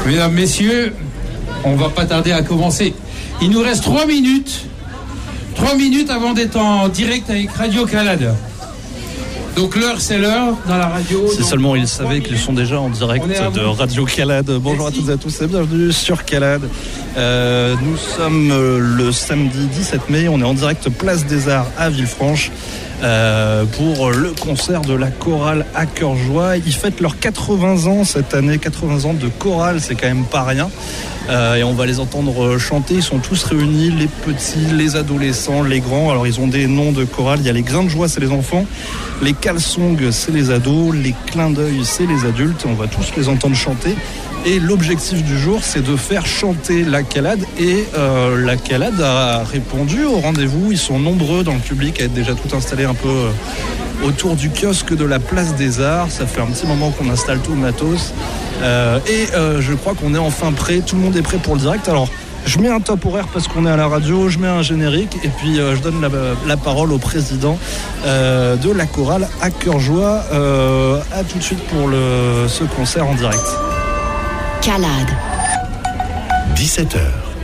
Mesdames, messieurs, on va pas tarder à commencer. Il nous reste 3 minutes. 3 minutes avant d'être en direct avec Radio Calade. Donc l'heure, c'est l'heure dans la radio. Si seulement ils savaient qu'ils sont déjà en direct de Radio Calade. Bonjour à toutes et à tous et bienvenue sur Calade. Nous sommes le samedi 17 mai, on est en direct Place des Arts à Villefranche pour le concert de la chorale à cœur joie. Ils fêtent leurs 80 ans cette année, 80 ans de chorale, c'est quand même pas rien. Et on va les entendre chanter, ils sont tous réunis, les petits, les adolescents, les grands. Alors ils ont des noms de chorale, il y a les grains de joie, c'est les enfants, les calsongs, c'est les ados, les clins d'œil, c'est les adultes. On va tous les entendre chanter. Et l'objectif du jour, c'est de faire chanter la Calade. Et la Calade a répondu au rendez-vous. Ils sont nombreux dans le public à être déjà tout installé un peu autour du kiosque de la Place des Arts. Ça fait un petit moment qu'on installe tout le matos. Je crois qu'on est enfin prêt. Tout le monde est prêt pour le direct. Alors, je mets un top horaire parce qu'on est à la radio. Je mets un générique. Et puis, je donne la parole au président de la chorale à cœur joie. À tout de suite pour ce concert en direct. Calade. 17h.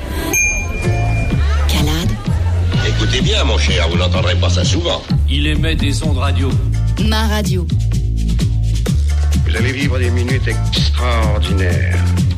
Calade. Écoutez bien, mon cher, vous n'entendrez pas ça souvent. Il émet des ondes radio. Ma radio. Vous allez vivre des minutes extraordinaires.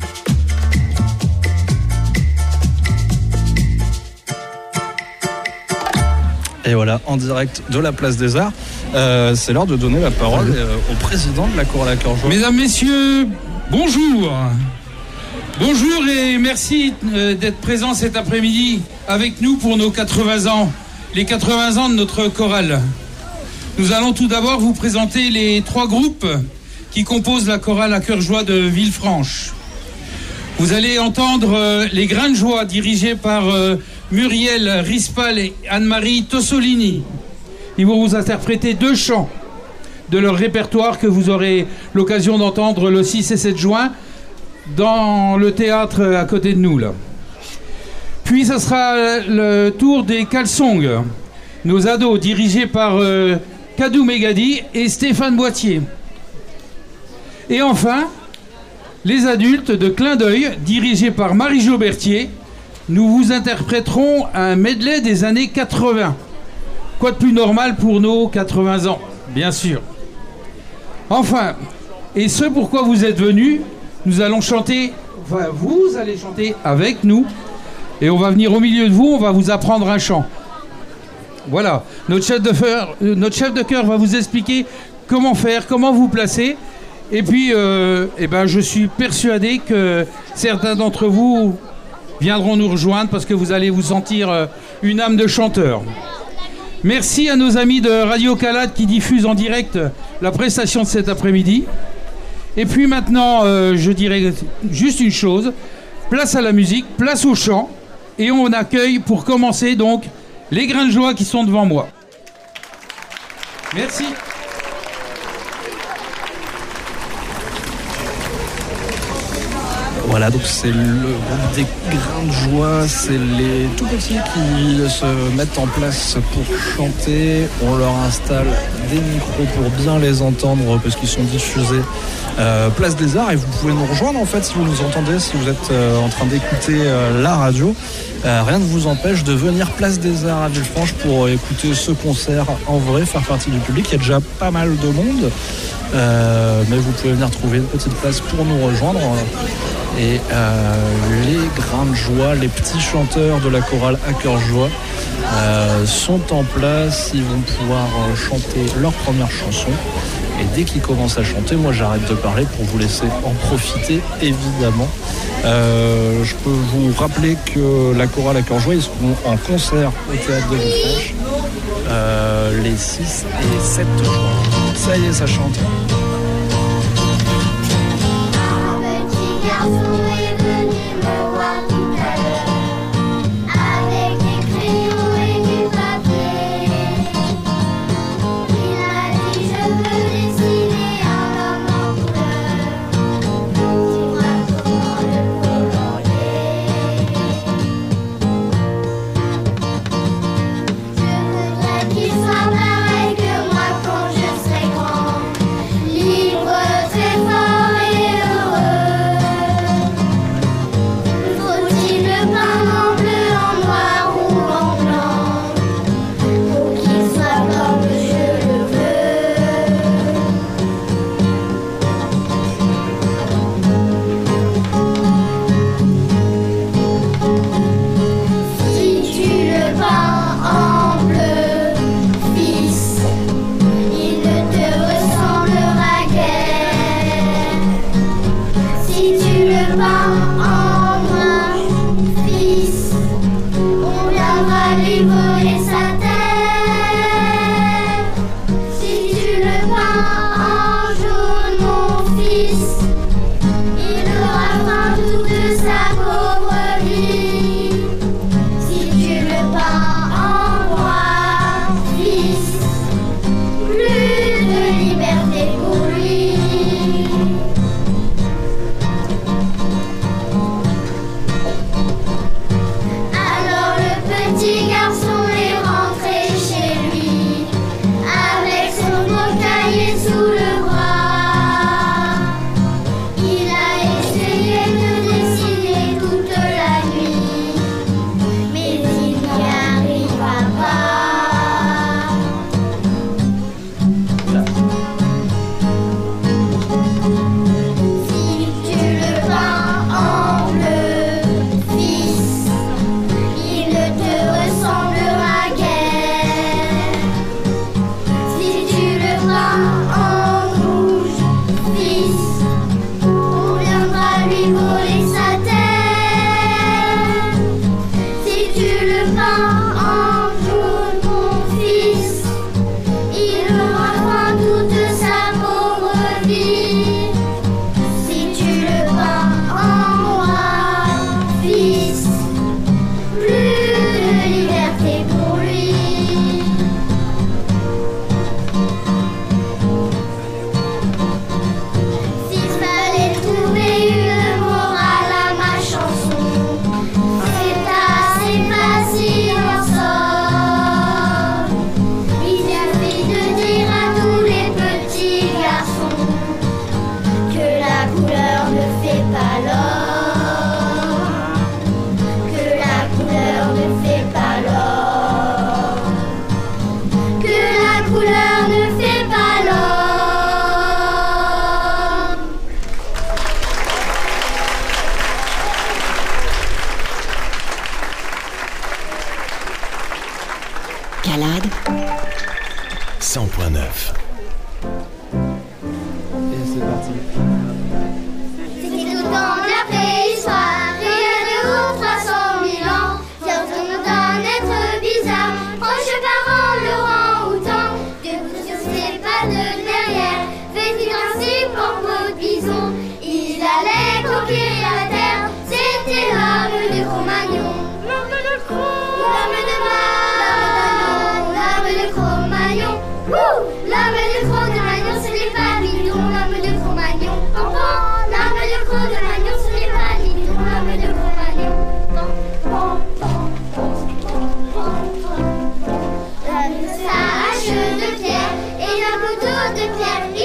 Et voilà, en direct de la Place des Arts, c'est l'heure de donner la parole au président de la chorale à cœur joie. Mesdames, messieurs, bonjour. Bonjour et merci d'être présents cet après-midi avec nous pour nos 80 ans, les 80 ans de notre chorale. Nous allons tout d'abord vous présenter les 3 groupes qui composent la chorale à cœur joie de Villefranche. Vous allez entendre les Grains de joie dirigés par Muriel Rispal et Anne-Marie Tossolini. Ils vont vous interpréter 2 chants de leur répertoire que vous aurez l'occasion d'entendre le 6 et 7 juin dans le théâtre à côté de nous là. Puis ce sera le tour des calsongs, nos ados dirigés par Kadou Megadi et Stéphane Boitier. Et enfin, les adultes de Clin d'œil dirigés par Marie-Jo Berthier. Nous vous interpréterons un medley des années 80. Quoi de plus normal pour nos 80 ans, bien sûr. Enfin, et ce pourquoi vous êtes venus, nous allons chanter, enfin vous allez chanter avec nous, et on va venir au milieu de vous, on va vous apprendre un chant. Voilà, notre chef de chœur va vous expliquer comment faire, comment vous placer, et puis je suis persuadé que certains d'entre vous viendront nous rejoindre parce que vous allez vous sentir une âme de chanteur. Merci à nos amis de Radio Calade qui diffusent en direct la prestation de cet après-midi. Et puis maintenant, je dirais juste une chose, place à la musique, place au chant, et on accueille pour commencer donc les Grains de joie qui sont devant moi. Merci. Voilà, donc c'est le groupe des Grains de joie, c'est les tout petits qui se mettent en place pour chanter. On leur installe des micros pour bien les entendre parce qu'ils sont diffusés Place des Arts, et vous pouvez nous rejoindre en fait si vous nous entendez, si vous êtes en train d'écouter la radio. Rien ne vous empêche de venir Place des Arts à Villefranche pour écouter ce concert en vrai, faire partie du public. Il y a déjà pas mal de monde, mais vous pouvez venir trouver une petite place pour nous rejoindre. Et les Grains de joie, les petits chanteurs de la chorale à cœur joie sont en place. Ils vont pouvoir chanter leur première chanson. Et dès qu'ils commencent à chanter, moi j'arrête de parler pour vous laisser en profiter, évidemment. Je peux vous rappeler que la chorale à cœur joie, ils seront en concert au théâtre de Villefranche les 6 et 7 juin. Ça y est, ça chante. Qu'il soit pareil que moi quand je serai grand.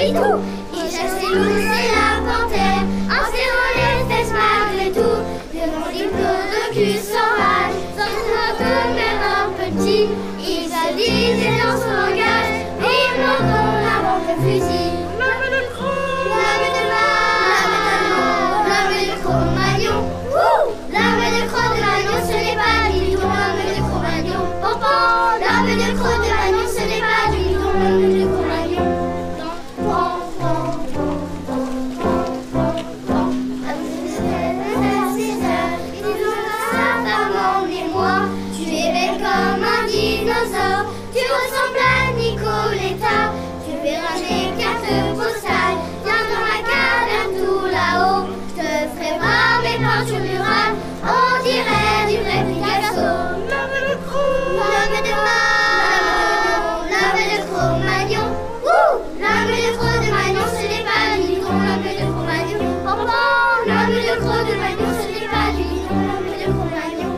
tout. Il chasse les loups et la panthère, en serrant les fesses malgré tout. Devant les plots de cul sauvage, sans tout même un petit. Ils avisent et dans son langage, et ils montrent avant le fusil. Lame de croc, lame de lion, lame de Cro-Magnon. Lame de Cro-Magnon, ce n'est pas du tout lame de Cro-Magnon. Pampan, lame de Cro-Magnon, ce n'est pas du tout lame de Cro-Magnon. Tu es belle comme un dinosaure, tu ressembles à Nicoletta. Tu verras mes cartes postales, viens dans ma caverne tout là-haut. Je te ferai voir mes peintures murales, on dirait du vrai Picasso. Lame de Cro-Magnon, lame de Magnon, lame de Cro-Magnon. Lame de Cro-Magnon, ce n'est pas du bidon, lame de Cro-Magnon. Lame de Cro-Magnon, ce n'est pas du bidon, lame de Cro-Magnon.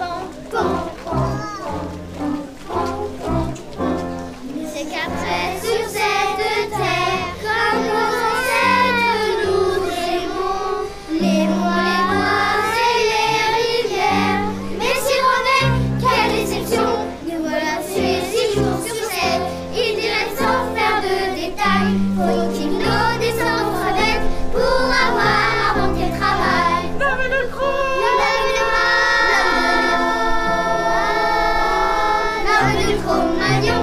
C'est qu'après sur cette terre, comme nos ancêtres nous aimons, les bois et les rivières. Mais si Romain, quelle déception, nous voilà tués 6 jours sur 7. Il dirait sans faire de détails, faut-il nos descendants remettent pour avoir inventé le travail. Lame de Cro-Magnon, lame de Cro-Magnon,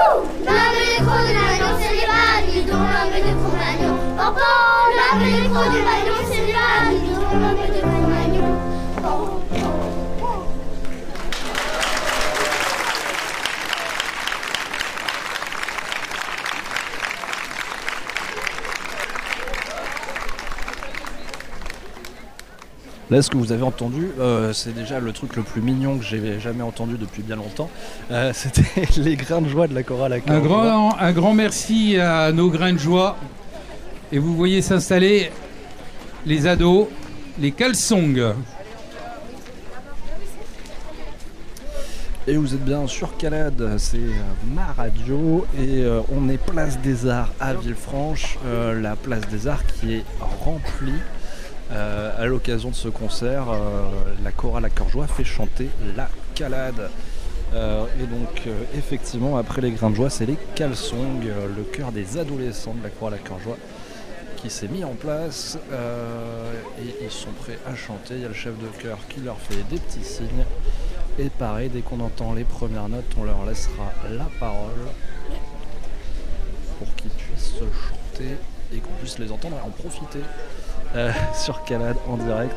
ce n'est pas du tout lame de Cro-Magnon. Pampan, lame de Cro-Magnon, ce n'est pas du tout lame de Cro-Magnon. Là, ce que vous avez entendu, c'est déjà le truc le plus mignon que j'ai jamais entendu depuis bien longtemps. C'était les grains de joie de la chorale à cœur. Un grand merci à nos grains de joie. Et vous voyez s'installer les ados, les calsongs. Et vous êtes bien sur Calade, c'est ma radio et on est place des Arts à Villefranche, la place des Arts qui est remplie. À l'occasion de ce concert, la chorale à cœur joie fait chanter la Calade. Et donc effectivement, après les grains de joie, c'est les calsongs, le chœur des adolescents de la chorale à cœur joie qui s'est mis en place et ils sont prêts à chanter. Il y a le chef de chœur qui leur fait des petits signes. Et pareil, dès qu'on entend les premières notes, on leur laissera la parole pour qu'ils puissent chanter et qu'on puisse les entendre et en profiter sur Calade en direct.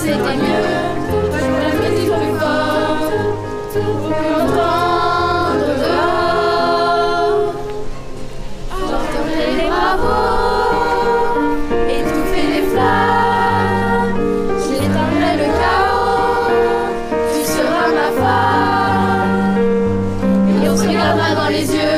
c'était mieux. Je la musique plus fort pour m'entendre dehors. J'entendrai les bravos, étouffer les flammes. J'éteindrai le chaos, tu seras ma femme. Et on se regardera dans les yeux.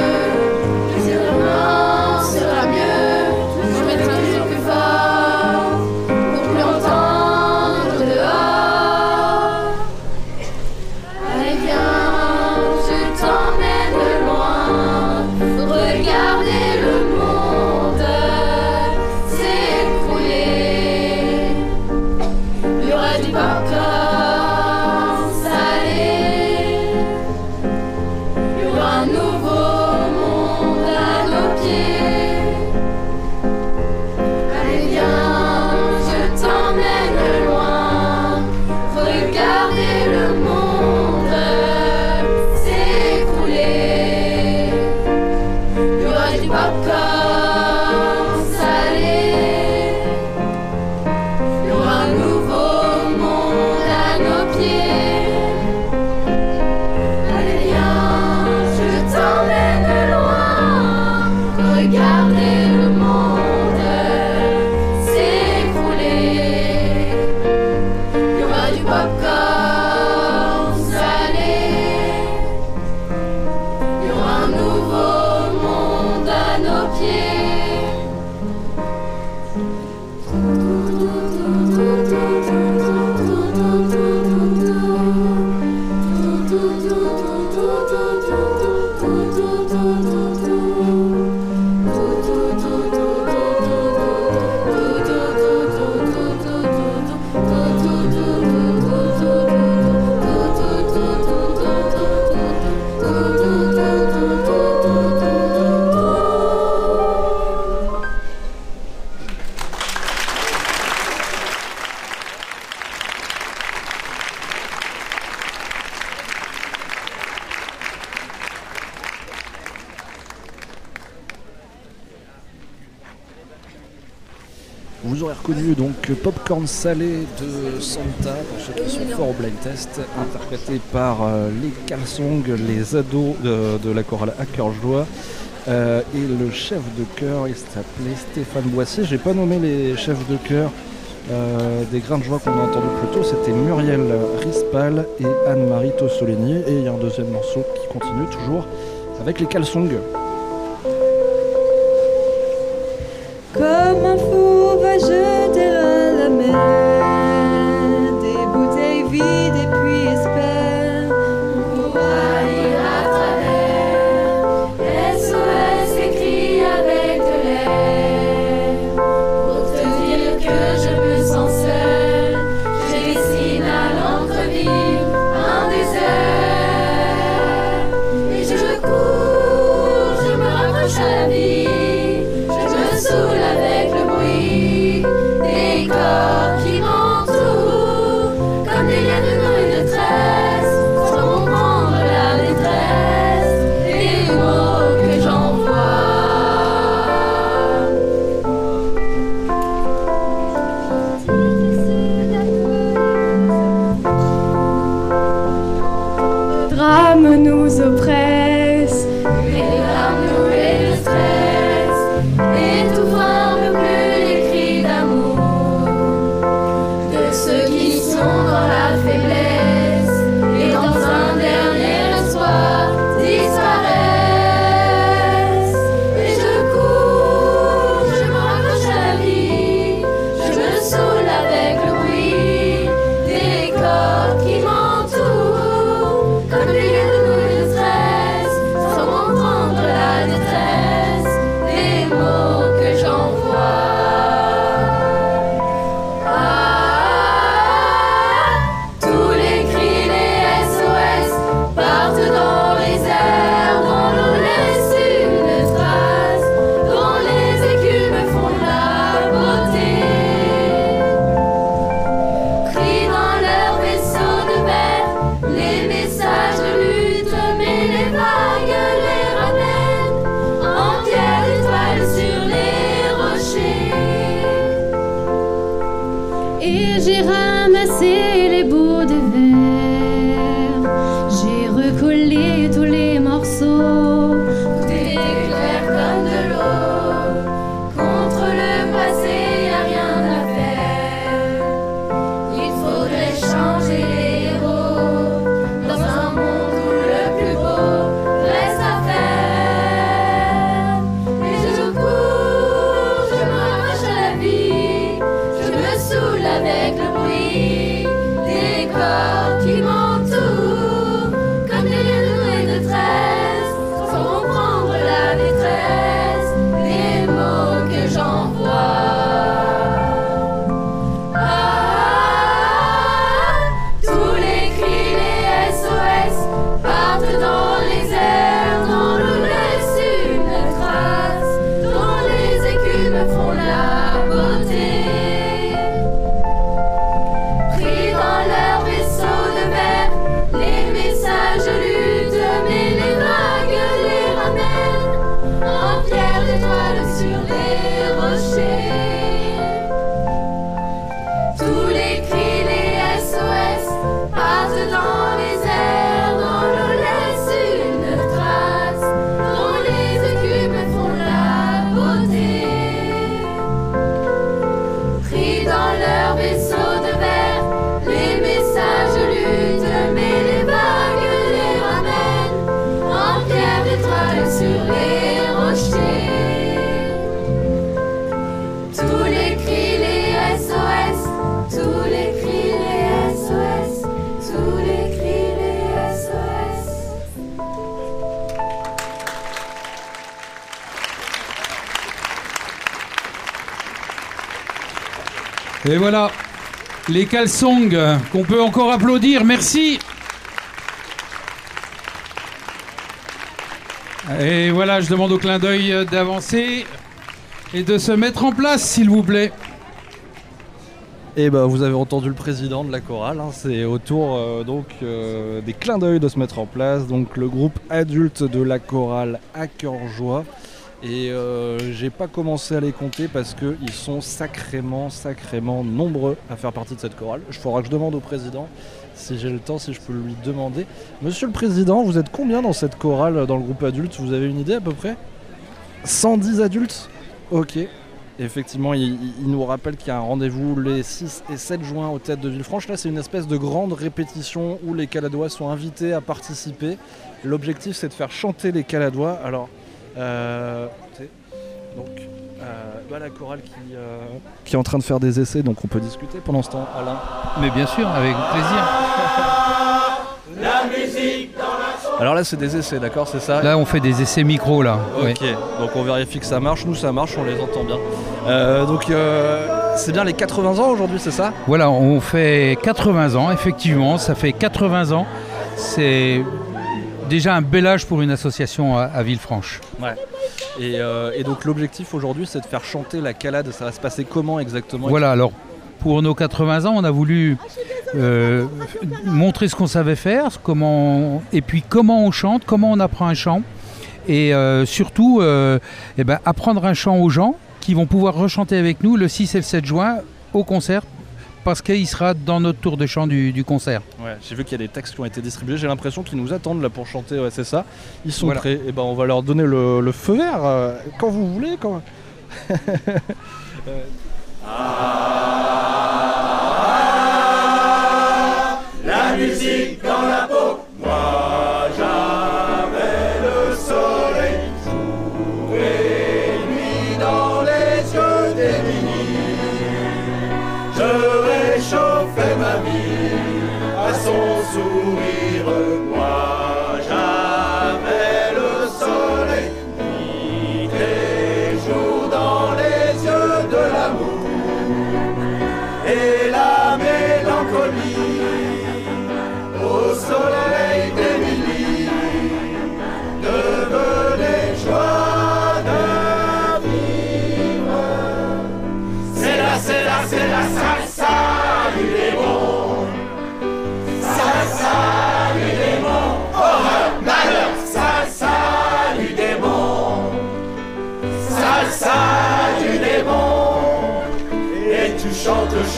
Vous aurez reconnu donc Popcorn Salé de Santa, pour ceux qui sont forts au blind test, interprété par les Kalsong, les ados de la chorale Hackerjoie. Et le chef de chœur, il s'appelait Stéphane Boissier. J'ai pas nommé les chefs de chœur des Grains de Joie qu'on a entendu plus tôt, c'était Muriel Rispal et Anne-Marie Tossolini. Et il y a un deuxième morceau qui continue toujours avec les Kalsong. Comme un fou va jeter à la mer des bouteilles vides et puis espère pour aller à travers. SOS écrit avec de l'air pour te dire que je me sens seule. Je dessine à l'encre vive un désert et je cours, je me raccroche à la vie. Je me saoule avec le et j'ai ramassé les bouts de verre. J'ai recollé tous les morceaux. Tout est clair comme de l'eau. Contre le passé, y a rien à faire. Il faudrait changer les héros dans un monde où le plus beau reste à faire. Et je cours, je m'arrache à la vie, je me saoule avec le bruit des corps qui m'entourent, comme des liens de détresse, sans comprendre la détresse des mots que j'envoie. Tous les cris, les SOS partent dans les airs, dans l'eau laisse une trace, dont les écumes font la beauté. Pris dans leur vaisseau de verre, les messages luttent, mais les vagues les ramènent en pierre d'étoiles sur les rochers. Tous les cris, les SOS partent dans les airs, dans l'eau laisse une trace, dont les écumes font la beauté. Pris dans leur vaisseau de verre, les messages luttent, mais les vagues les ramènent en pierre d'étoiles sur les rochers. Tous les cris, les SOS, tous les cris, les SOS, tous les cris, les SOS. Et voilà, les caleçons qu'on peut encore applaudir. Merci. Et voilà, je demande au clin d'œil d'avancer et de se mettre en place, s'il vous plaît. Et bah, vous avez entendu le président de la chorale, c'est au tour des clins d'œil de se mettre en place. Donc le groupe adulte de la chorale à cœur joie. Et j'ai pas commencé à les compter parce qu'ils sont sacrément nombreux à faire partie de cette chorale. Il faudra que je demande au président si j'ai le temps, si je peux lui demander. Monsieur le président, vous êtes combien dans cette chorale, dans le groupe adulte? Vous avez une idée à peu près? 110 adultes? Ok. Effectivement, il nous rappelle qu'il y a un rendez-vous les 6 et 7 juin au Théâtre de Villefranche. Là, c'est une espèce de grande répétition où les Caladois sont invités à participer. L'objectif, c'est de faire chanter les Caladois. Alors, la chorale qui est en train de faire des essais, donc on peut discuter pendant ce temps, Alain. Mais bien sûr, avec plaisir. La musique dans la... Alors là, c'est des essais, d'accord, c'est ça? Là, on fait des essais micro, là. Ok, Ouais. donc on vérifie que ça marche. Nous, ça marche, on les entend bien. C'est bien les 80 ans aujourd'hui, c'est ça? Voilà, on fait 80 ans, effectivement. Ça fait 80 ans. C'est déjà un bel âge pour une association à Villefranche. Ouais. Et donc l'objectif aujourd'hui, c'est de faire chanter la Calade. Ça va se passer comment exactement? Voilà, alors pour nos 80 ans, on a voulu montrer ce qu'on savait faire, et puis comment on chante, comment on apprend un chant, et surtout apprendre un chant aux gens qui vont pouvoir rechanter avec nous le 6 et le 7 juin au concert, parce qu'il sera dans notre tour de chant du concert. Ouais, j'ai vu qu'il y a des textes qui ont été distribués, j'ai l'impression qu'ils nous attendent là pour chanter, ouais, c'est ça. Ils sont Voilà. prêts, et ben on va leur donner le feu vert quand vous voulez. Quand... La musique dans la peau. Moi j'avais le soleil, jour et nuit dans les yeux d'Émilie. Je réchauffais ma vie à son sourire. Moi j'avais le soleil, nuit et jour dans les yeux de l'amour et la mélancolie. Au soleil d'Émilie devenait joie de vivre. C'est la salsa du démon. Salsa du démon.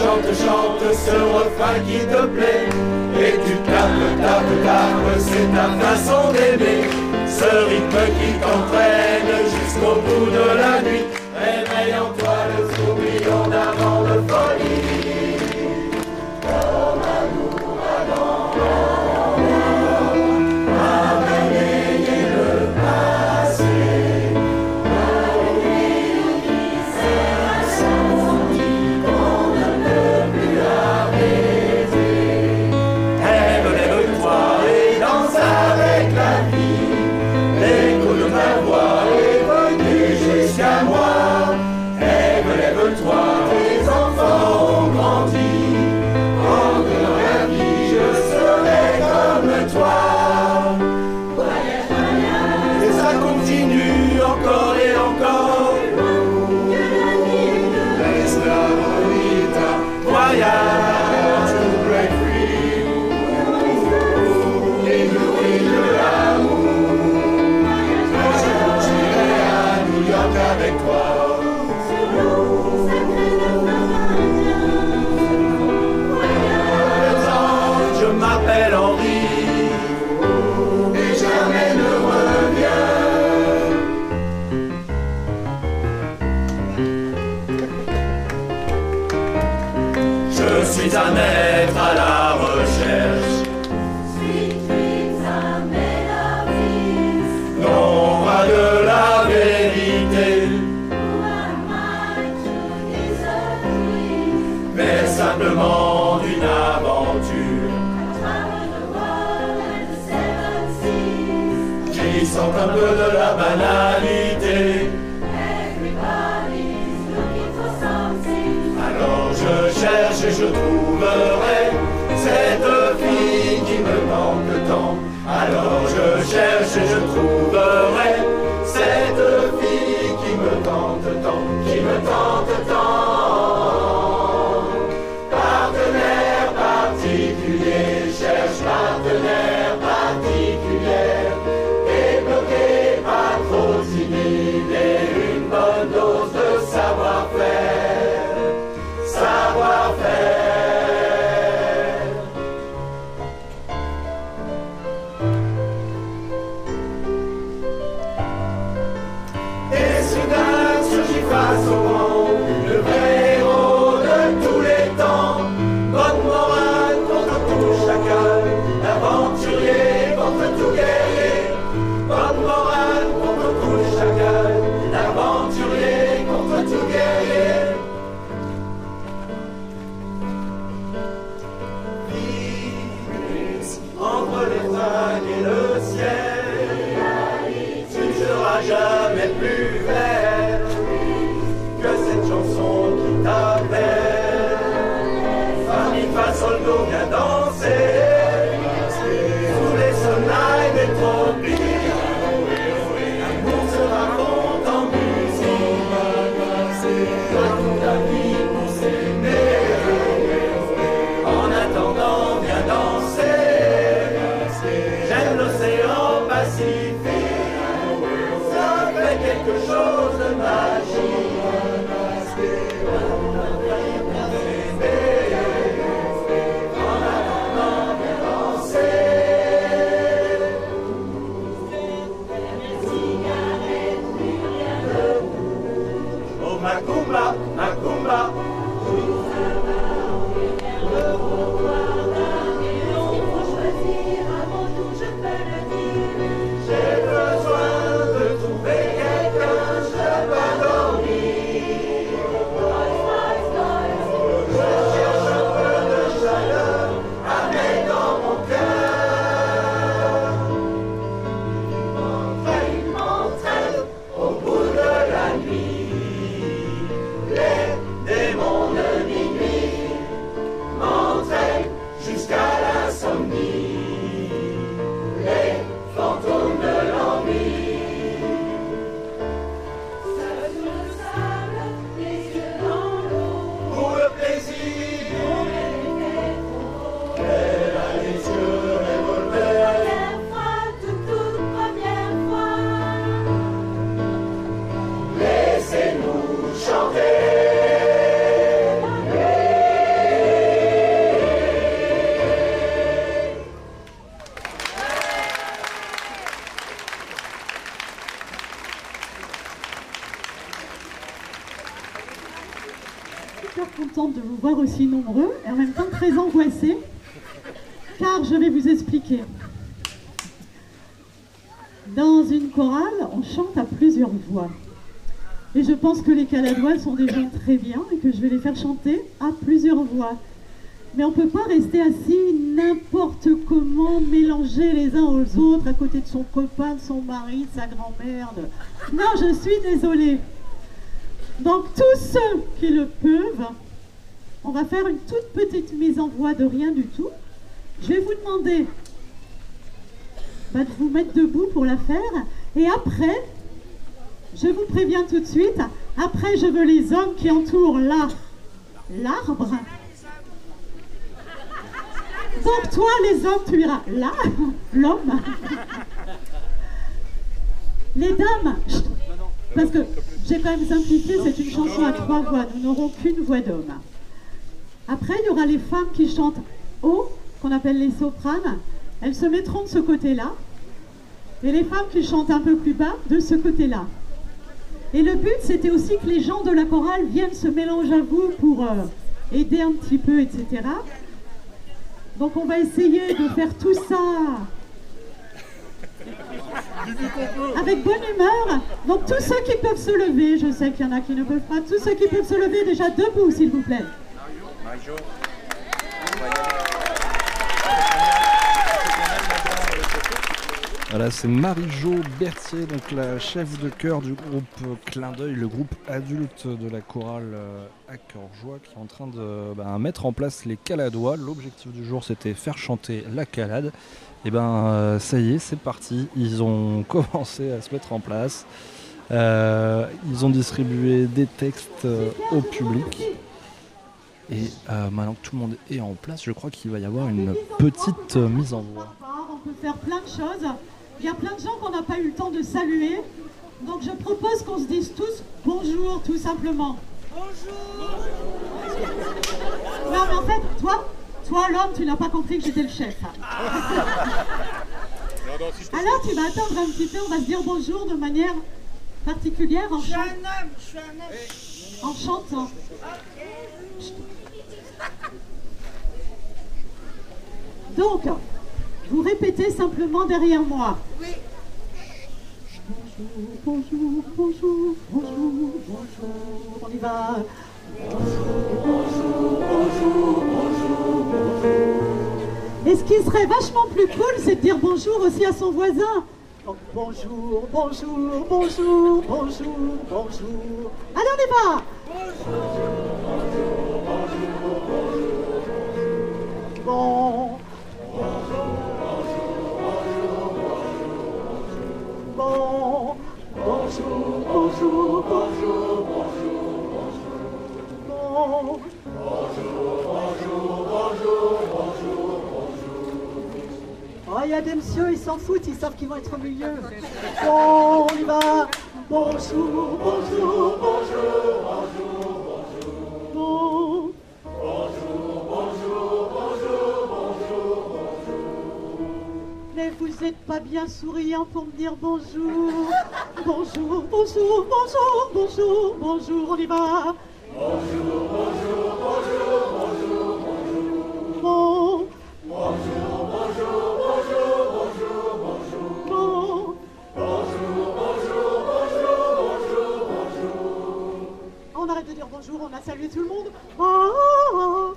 chante ce refrain qui te plaît. Et tu tapes, c'est ta façon d'aimer. Ce rythme qui t'entraîne jusqu'au bout de la nuit. Réveille en toi le tourbillon d'un vent de folie. Comme un ouragan, à balayer le passé. Lève-toi, tes enfants ont grandi. Entre dans la vie, je serai comme toi. Et ça continue encore et encore. Laisse la bonita, voyage to break free. Ébloui de l'amour. J'irai à New York avec toi. Je m'appelle Henri et jamais ne reviens. Je suis un être à la recherche. Non, pas de la vérité, mais simplement d'une aventure qui sort un peu de la banalité. Alors je cherche et je trouverai cette fille qui me manque tant. Alors je cherche et je trouverai cette fille qui me tente tant, qui me tente tant. Partenaire particulier, cherche partenaire particulier. Débloqué, pas trop timide et une bonne dose de savoir-faire. Savoir-faire. Et soudain surgit face au vent contente de vous voir aussi nombreux et en même temps très angoissée, car je vais vous expliquer. Dans une chorale, on chante à plusieurs voix. Et je pense que les Caladois sont des gens très bien et que je vais les faire chanter à plusieurs voix. Mais on ne peut pas rester assis n'importe comment, mélanger les uns aux autres, à côté de son copain, de son mari, de sa grand-mère. Non, je suis désolée. Donc tous ceux qui le peuvent, on va faire une toute petite mise en voix de rien du tout. Je vais vous demander de vous mettre debout pour la faire. Et après, je vous préviens tout de suite, après je veux les hommes qui entourent l'arbre. Donc toi les hommes, tu iras là, l'homme. Les dames, chut, parce que j'ai quand même simplifié, c'est une chanson à 3 voix, nous n'aurons qu'une voix d'homme. Après il y aura les femmes qui chantent haut, qu'on appelle les sopranes, elles se mettront de ce côté-là, et les femmes qui chantent un peu plus bas, de ce côté-là. Et le but, c'était aussi que les gens de la chorale viennent se mélanger à vous pour aider un petit peu, etc. Donc on va essayer de faire tout ça avec bonne humeur. Donc tous ceux qui peuvent se lever, je sais qu'il y en a qui ne peuvent pas, tous ceux qui peuvent se lever déjà debout, s'il vous plaît. Voilà, c'est Marie-Jo Berthier, donc la chef de chœur du groupe Clin d'œil, le groupe adulte de la chorale à Cœur-Joie, qui est en train de mettre en place les Caladois. L'objectif du jour, c'était faire chanter la Calade. Et ça y est, c'est parti. Ils ont commencé à se mettre en place. Ils ont distribué des textes au public. Et maintenant que tout le monde est en place, je crois qu'il va y avoir une petite mise en voix. On peut faire plein de choses. Il y a plein de gens qu'on n'a pas eu le temps de saluer. Donc je propose qu'on se dise tous bonjour, tout simplement. Bonjour. Non mais en fait, toi l'homme, tu n'as pas compris que j'étais le chef. Alors tu vas attendre un petit peu, on va se dire bonjour de manière particulière en chantant. Je suis un homme. En chantant. Donc, vous répétez simplement derrière moi. Oui. Bonjour, bonjour, bonjour, bonjour, bonjour. On y va. Bonjour, bonjour, bonjour, bonjour, bonjour. Et ce qui serait vachement plus cool, c'est de dire bonjour aussi à son voisin. Donc, bonjour, bonjour, bonjour, bonjour, bonjour. Allez, on y va. Bonjour, bonjour, bonjour, bonjour. Bon. Bon, bonjour, bonjour, bonjour, bonjour, bon, bonjour, bonjour, bonjour, bonjour, bonjour. Oh, il y a des messieurs, ils s'en foutent, ils savent qu'ils vont être au milieu. Bon, on y va. Bonjour, bonjour, bonjour, bonjour, bonjour. Bon, bonjour, bonjour, bonjour, bonjour, bonjour. Mais vous n'êtes pas bien souriant pour me dire bonjour. Bonjour, bonjour, bonjour, bonjour, bonjour, on y va. Bonjour, bonjour, bonjour, bonjour, bonjour. Bon. Bonjour, bonjour, bonjour, bonjour, bonjour. Bon. Bonjour, bonjour, bonjour, bonjour, bonjour. On arrête de dire bonjour, on a salué tout le monde. Oh, oh, oh.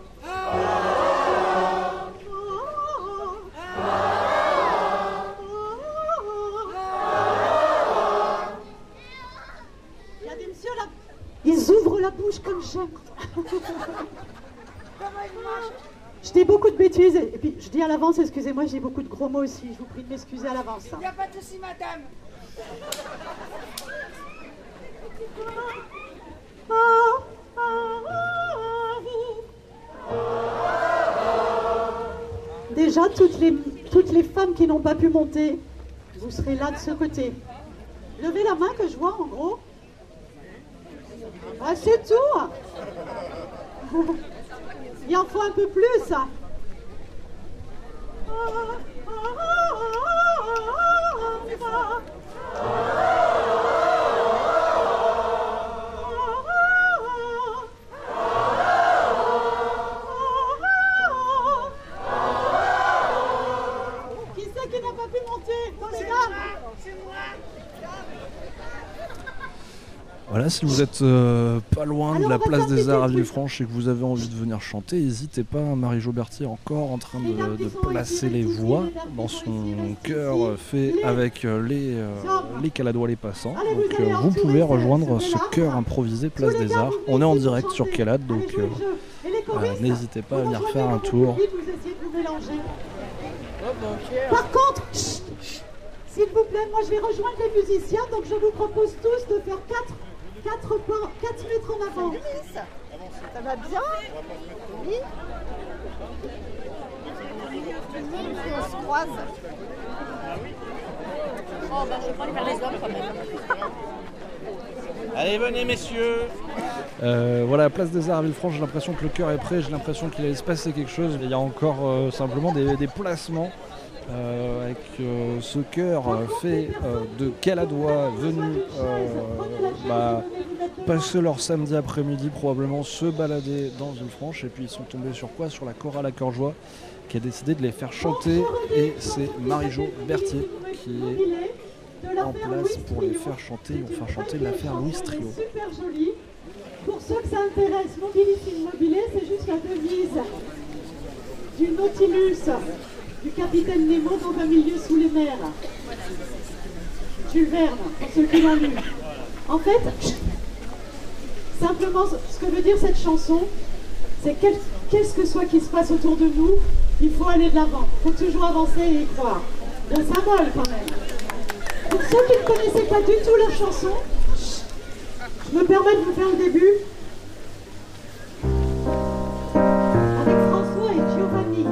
Ils ouvrent la bouche comme j'aime. Je dis beaucoup de bêtises et puis je dis à l'avance, excusez-moi, j'ai beaucoup de gros mots aussi. Je vous prie de m'excuser à l'avance. Il n'y a pas de souci, madame. Déjà, toutes les femmes qui n'ont pas pu monter, vous serez là de ce côté. Levez la main que je vois en gros. Ah, c'est tout. Il en faut un peu plus. Voilà, si vous êtes pas loin de la place des Arts à Villefranche et que vous avez envie de venir chanter, n'hésitez pas. Marie-Jo Berthier est encore en train de placer les voix dans son chœur fait avec les Caladois les passants. Donc vous pouvez rejoindre ce chœur improvisé place des Arts. On est en direct sur Calade, donc n'hésitez pas à venir faire un tour. Par contre, s'il vous plaît, moi je vais rejoindre les musiciens, donc je vous propose tous de faire 4 mètres en avant. Ça va bien? Oui. On se croise. Oh, bah je vais pas aller vers les hommes quand même. Allez, venez messieurs. Voilà, place des Arts à Villefranche, j'ai l'impression que le chœur est prêt, j'ai l'impression qu'il allait se passer quelque chose. Il y a encore simplement des placements avec ce chœur fait de Caladois venus passer leur samedi après-midi, probablement se balader dans Villefranche, et puis ils sont tombés sur quoi? Sur la chorale à Cœur-Joie qui a décidé de les faire chanter, et c'est Marie-Jo Berthier qui est en place pour les faire chanter. Ils vont faire chanter l'affaire Louis Trio. Super joli. Pour ceux que ça intéresse, Mobility Immobilier, c'est juste la devise du Nautilus, du capitaine Nemo dans un milieu sous les mers. Jules Verne, pour ceux qui l'ont lu. En fait, simplement, ce que veut dire cette chanson, c'est qu'est-ce que soit qui se passe autour de nous, il faut aller de l'avant. Il faut toujours avancer et y croire. Un symbole quand même. Pour ceux qui ne connaissaient pas du tout leur chanson, je me permets de vous faire le début. Avec François et Giovanni.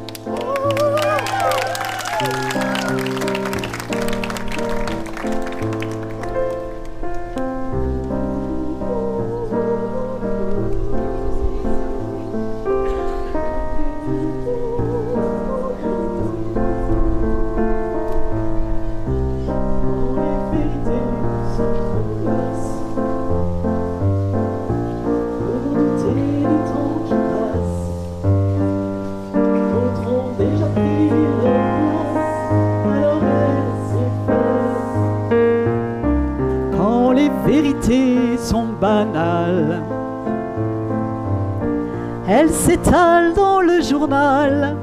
Sont banales, elles s'étalent dans le journal.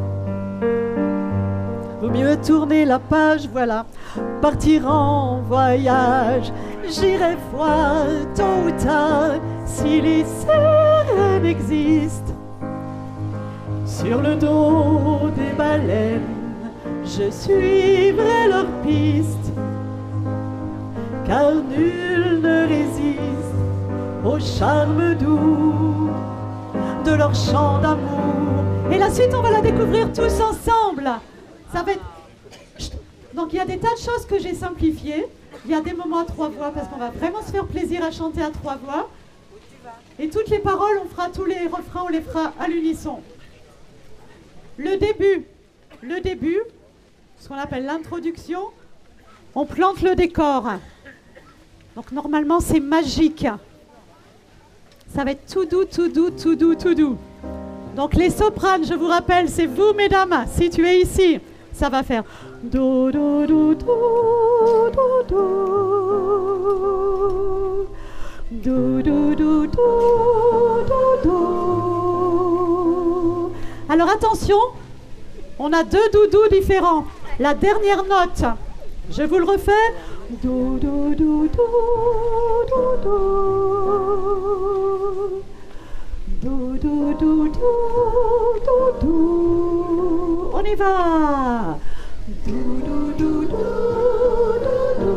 Vaut mieux tourner la page, voilà, partir en voyage. J'irai voir tôt ou tard si les sirènes existent. Sur le dos des baleines, je suivrai leurs pistes, car nul ne résiste au charme doux de leur chant d'amour. Et la suite, on va la découvrir tous ensemble. Ça va être... Donc il y a des tas de choses que j'ai simplifiées. Il y a des moments à 3 voix parce qu'on va vraiment se faire plaisir à chanter à 3 voix. Et toutes les paroles, on fera tous les refrains, on les fera à l'unisson. Le début, ce qu'on appelle l'introduction, on plante le décor. Donc normalement c'est magique. Ça va être tout doux, tout doux, tout doux, tout doux. Donc les sopranes, je vous rappelle, c'est vous mesdames, situées ici. Ça va faire do do do do do do do do do do do. Alors attention, on a 2 doudous différents. La dernière note, je vous le refais. Do do do do do do do do do do do. On y va. Do do do do do do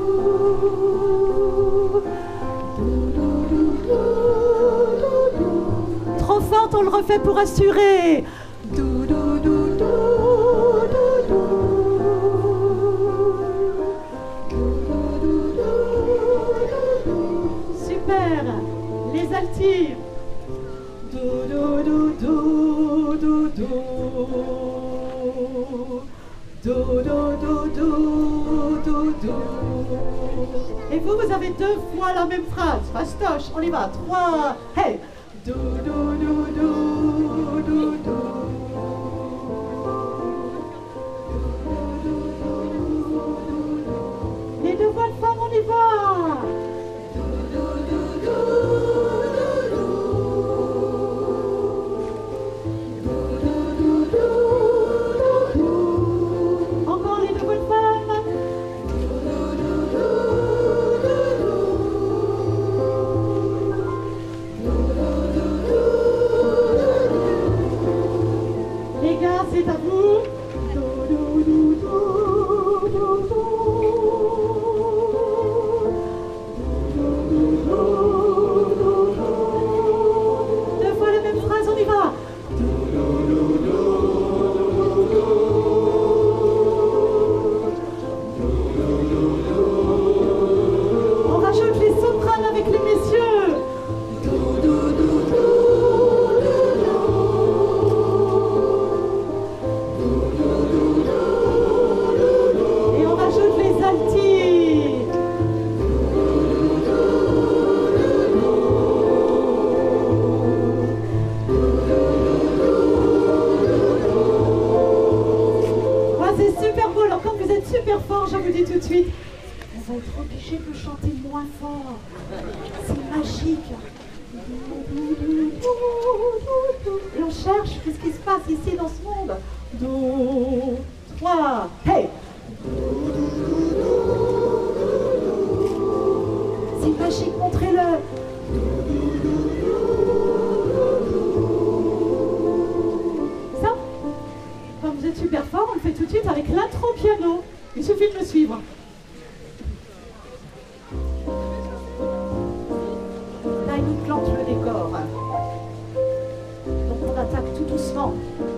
do do do do. Trop forte, on le refait pour assurer. Do do do do do do. Super. Les altis. Do do do do do do. Do do do do do do. Et vous avez 2 fois la même phrase. Fastoche, on y va. 3. Hey. Do do do do do do. Les 2 voix de femme, on y va. est à vous. Do, do, do, do, do, do. Deux fois la même phrase, on y va. On rajoute les sopranes avec les messieurs. Et on rajoute les altis. C'est super beau, alors comme vous êtes super fort, je vous dis tout de suite, on va être obligé de chanter moins fort. C'est magique. Et on cherche, qu'est-ce qui se passe ici dans ce monde? Do, 3, hey! C'est magique, montrez-le. Ça? Comme vous êtes super fort, on le fait tout de suite avec l'intro piano. Il suffit de me suivre. Là, il nous plante le décor. Donc on attaque tout doucement.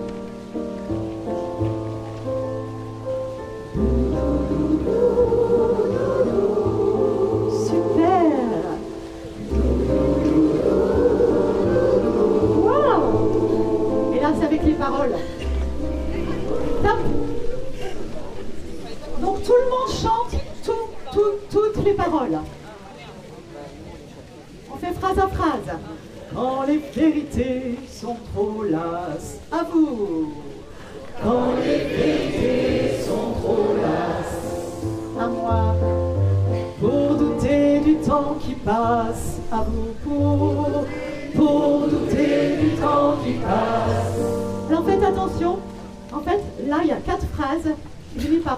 Super. Wow. Et là, c'est avec les paroles. Top. Donc tout le monde chante toutes les paroles. On fait phrase à phrase. Quand les vérités sont trop lasses, à vous. Quand les vérités sont trop lasses, à moi. Pour douter du temps qui passe, à vous. Pour douter du temps qui passe. Alors faites attention. En fait, là, il y a 4 phrases qui finissent par...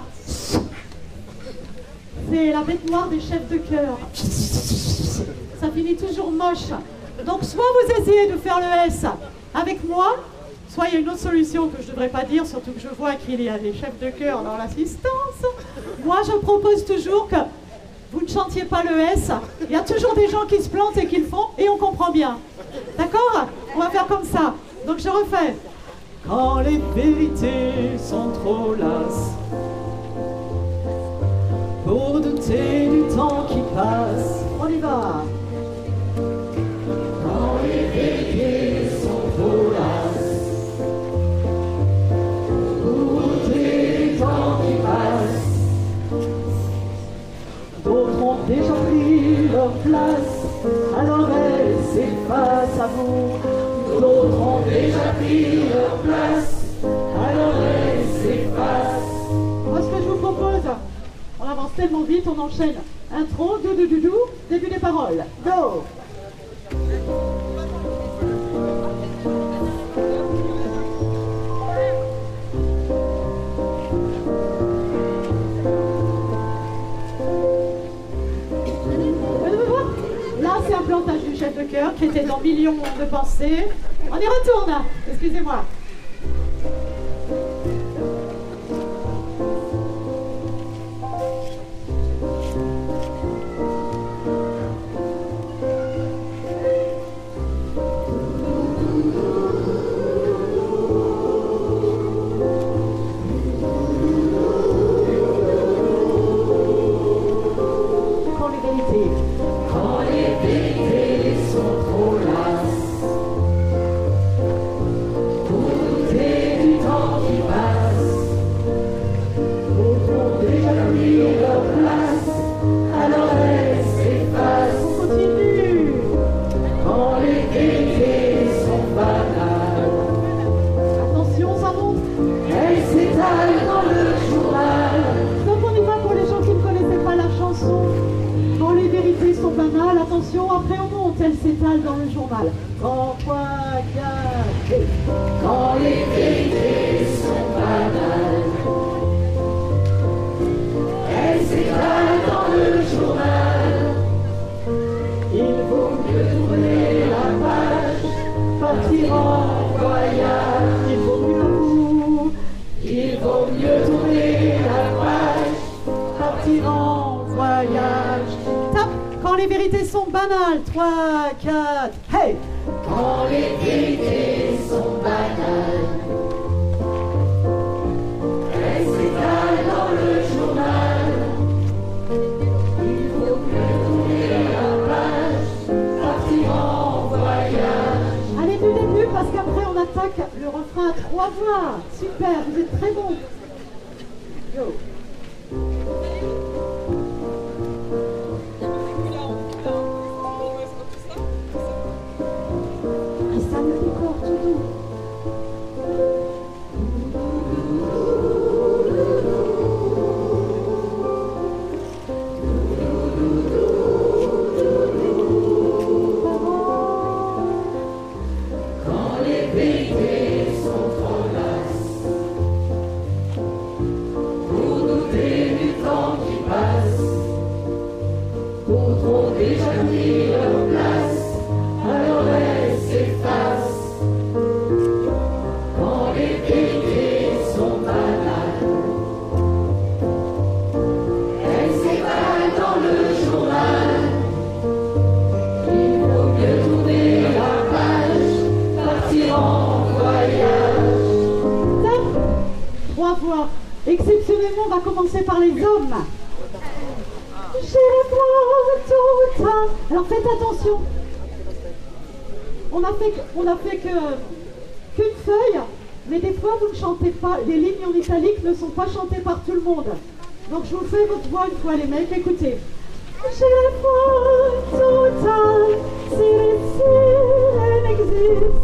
C'est la bête noire des chefs de chœur. Ça finit toujours moche. Donc, soit vous essayez de faire le S avec moi, soit il y a une autre solution que je ne devrais pas dire, surtout que je vois qu'il y a des chefs de chœur dans l'assistance. Moi, je propose toujours que vous ne chantiez pas le S. Il y a toujours des gens qui se plantent et qui le font, et on comprend bien. D'accord? On va faire comme ça. Donc, je refais. Quand les vérités sont trop lasses, pour douter du temps qui passe, on y va. Quand les vérités sont trop lasses, pour douter du temps qui passe, d'autres ont déjà pris leur place, alors elles s'effacent à vous. D'autres ont déjà pris leur place, alors elles s'effacent. Moi, ce que je vous propose, on avance tellement vite, on enchaîne. Intro, dou, début des paroles. Go! Là, c'est un plantage du chef de chœur qui était dans Millions de pensées. On y retourne, excusez-moi. Quand les vérités sont trop lasses, pour douter du temps qui passe, d'autres ont déjà pris leur place, alors elles s'effacent. On continue. Quand les vérités sont banales, attention, ça monte, elles s'étalent dans le journal. Donc on y va pour les gens qui ne connaissaient pas la chanson. Quand les vérités sont banales, attention, après on monte, elles s'étalent dans le journal. Quand les vérités sont banales, elles s'étalent dans le journal. Il vaut mieux tourner la page, partir en voyage. Il vaut mieux à vous les vérités sont banales. 3, 4, hey! Quand les vérités sont banales, elles s'étalent dans le journal. Il faut mieux tourner la page, partir en voyage. Allez du début parce qu'après on attaque le refrain à 3 voix. Super, vous êtes très bons. Go. Ça me décore tout doux. Quand les vérités sont trop lasses, pour douter du temps qui passe, d'autres ont déjà mis leur place, alors elles s'effacent. Quand les vérités sont banales, elles s'étalent dans le journal. Il vaut mieux tourner la page, partir en voyage. Top. 3 voix. Exceptionnellement, on va commencer par les hommes. J'irai voir tout ça. Alors faites attention. On a fait qu'une feuille, mais des fois vous ne chantez pas. Les lignes en italique ne sont pas chantées par tout le monde. Donc je vous fais votre voix une fois les mecs, écoutez. J'irai voir tout ça, si les sirènes existent.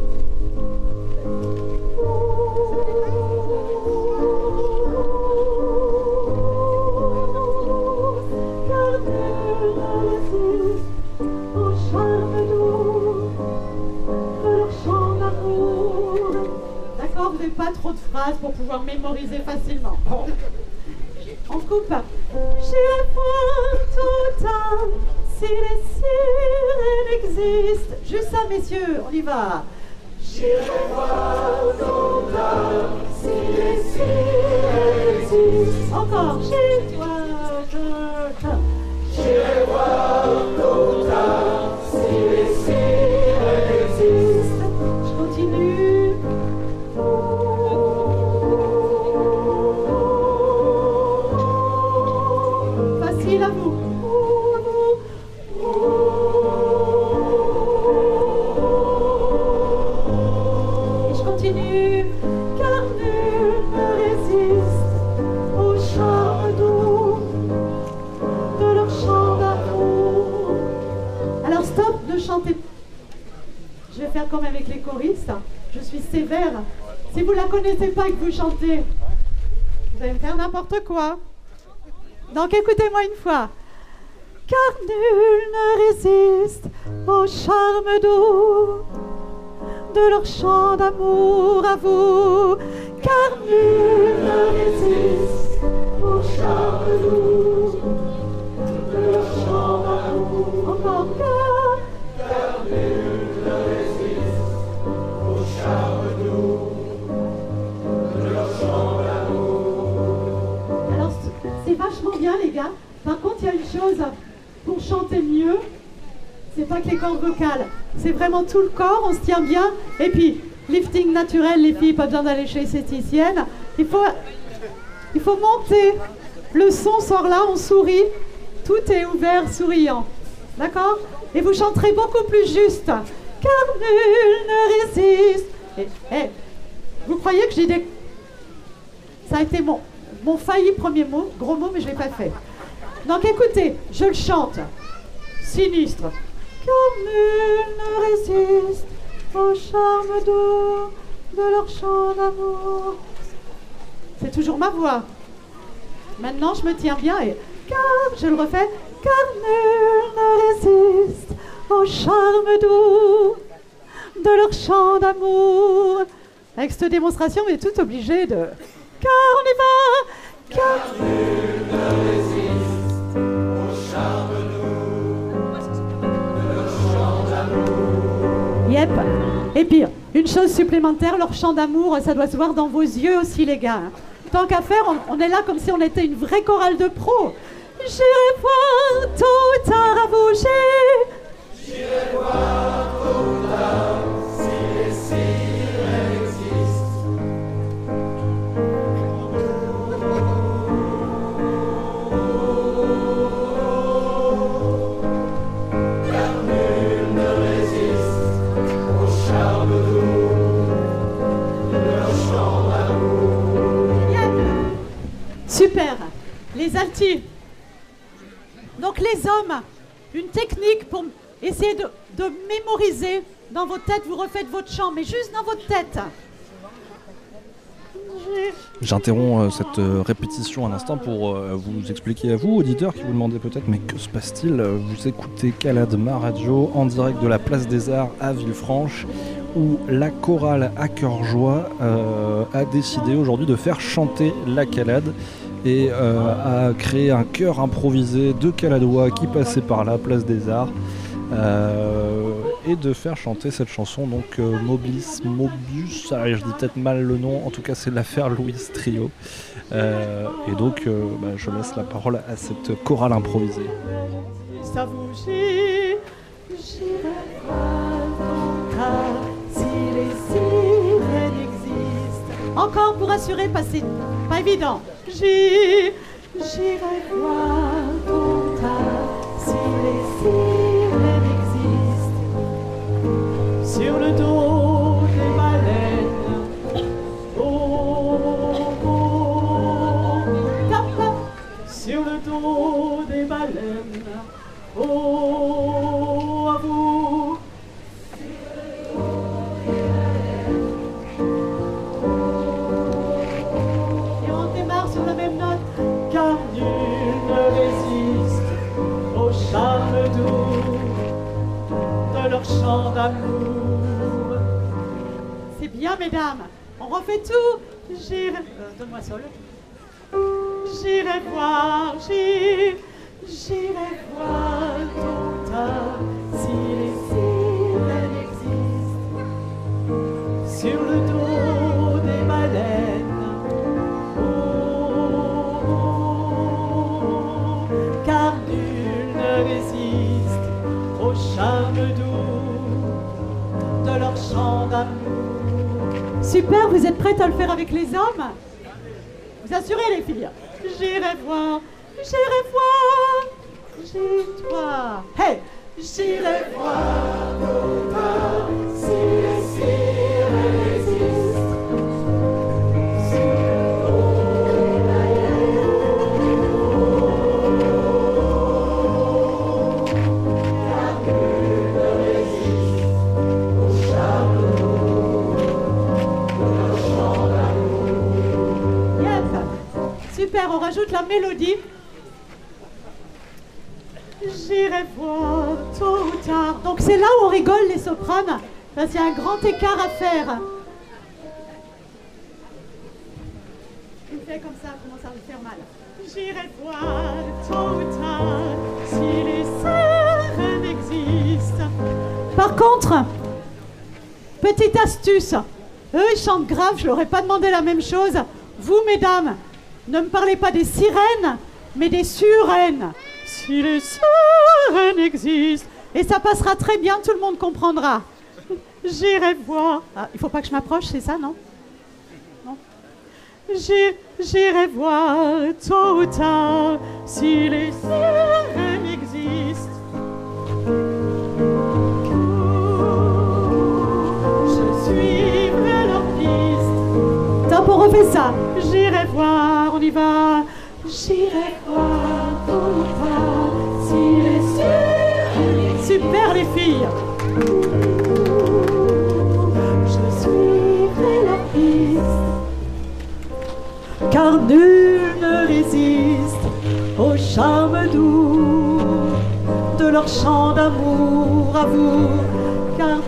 Car nul ne résiste au charme doux de leur chant d'amour. D'accord, vous n'avez pas trop de phrases pour pouvoir mémoriser facilement. On coupe. J'irai voir tout ça, si les sirènes existent. Juste ça, messieurs, on y va. J'irai voir tout ça, si les sirènes existent. Encore. J'irai voir J'irai voir tout ça, si les sirènes existent. Je continue. Facile à vous. Et je continue. Car nul ne résiste au charme doux de leur chant d'amour. Alors stop, ne chantez pas. Je vais faire comme avec les choristes. Je suis sévère. Si vous la connaissez pas et que vous chantez, vous allez me faire n'importe quoi. Donc écoutez-moi une fois. Car nul ne résiste au charme doux de leur chant d'amour à vous. Car nul ne résiste au charme doux de leur chant d'amour. Encore Car nul ne résiste au charme doux de leur chant d'amour. Alors c'est vachement bien les gars. Par contre il y a une chose, pour chanter mieux, c'est pas que les cordes vocales, c'est vraiment tout le corps, on se tient bien. Et puis lifting naturel, les filles, pas besoin d'aller chez l'esthéticienne. Il faut monter. Le son sort là, on sourit, tout est ouvert, souriant. D'accord? Et vous chanterez beaucoup plus juste. Car nul ne résiste. Vous croyez que j'ai des... Ça a été mon failli premier mot, gros mot, mais je ne l'ai pas fait. Donc écoutez, je le chante. Sinistre. Car nul ne résiste au charme doux de leur chant d'amour. C'est toujours ma voix. Maintenant, je me tiens bien et... Car, je le refais. Car nul ne résiste au charme doux de leur chant d'amour. Avec cette démonstration, on est tout obligé de... Car on y va. Car nul ne résiste au charme doux de leur chant d'amour. Yep. Et puis, une chose supplémentaire, leur chant d'amour, ça doit se voir dans vos yeux aussi, les gars. Tant qu'à faire, on est là comme si on était une vraie chorale de pros. J'irai voir tôt ou tard à bouger. J'irai voir tôt ou tard si les sirènes existent. Car nul ne résiste au charme doux de leur chant d'amour. Super. Les altis. Donc les hommes, une technique pour essayer de mémoriser dans votre tête, vous refaites votre chant, mais juste dans votre tête. J'interromps cette répétition un instant pour vous expliquer à vous, auditeurs, qui vous demandez peut-être mais que se passe-t-il ? Vous écoutez Calade Ma Radio en direct de la Place des Arts à Villefranche, où la chorale à cœur joie a décidé aujourd'hui de faire chanter la Calade et a créé un chœur improvisé de Caladois qui passait par la Place des Arts et de faire chanter cette chanson, donc Mobius, je dis peut-être mal le nom, en tout cas c'est l'affaire Louise Trio, et donc je laisse la parole à cette chorale improvisée. Ça vous j'irai voir si les sirènes existent. Encore pour assurer, passer, pas évident. J'irai voir ton tas si les sirènes existent. Sur le dos des baleines. Oh, oh, tapa. Sur le dos des baleines. Oh, à vous. Et on démarre sur la même note, car nul ne résiste au charme doux de leur chant d'amour. C'est bien, mesdames. On refait tout. J'irai... donne-moi sol. J'irai voir, j'irai voir ton tas si les sirènes existent. Sur le dos des baleines. Oh, oh, oh, car nul ne résiste au charme doux de leur chant d'amour. Super, vous êtes prêtes à le faire avec les hommes? Vous assurez les filles? J'irai voir, toi. Hey! J'irai voir ton tas si les sirènes existent. Sur le dos des baleines. Car nul ne résiste au charme de leur chant d'amour. Yes! Super, on rajoute la mélodie. J'irai voir tôt ou tard. Donc c'est là où on rigole les sopranes. Parce qu'il y a un grand écart à faire. Il fait comme ça, commence à me faire mal. J'irai voir tôt ou tard si les sirènes existent. Par contre, petite astuce. Eux ils chantent grave, je leur ai pas demandé la même chose. Vous mesdames, ne me parlez pas des sirènes, mais des surènes. Si les sirènes existent. Et ça passera très bien, tout le monde comprendra. J'irai voir. Ah, il faut pas que je m'approche, c'est ça, non? Non. J'irai voir tôt ou tard si les sirènes existent. Je suivrai leur piste. Top, on refait ça. J'irai voir, on y va. J'irai voir tôt ou tard si les sirènes existent. Super les filles. Je suivrai leur piste. Car nul ne résiste au charme doux de leur chant d'amour à vous. Car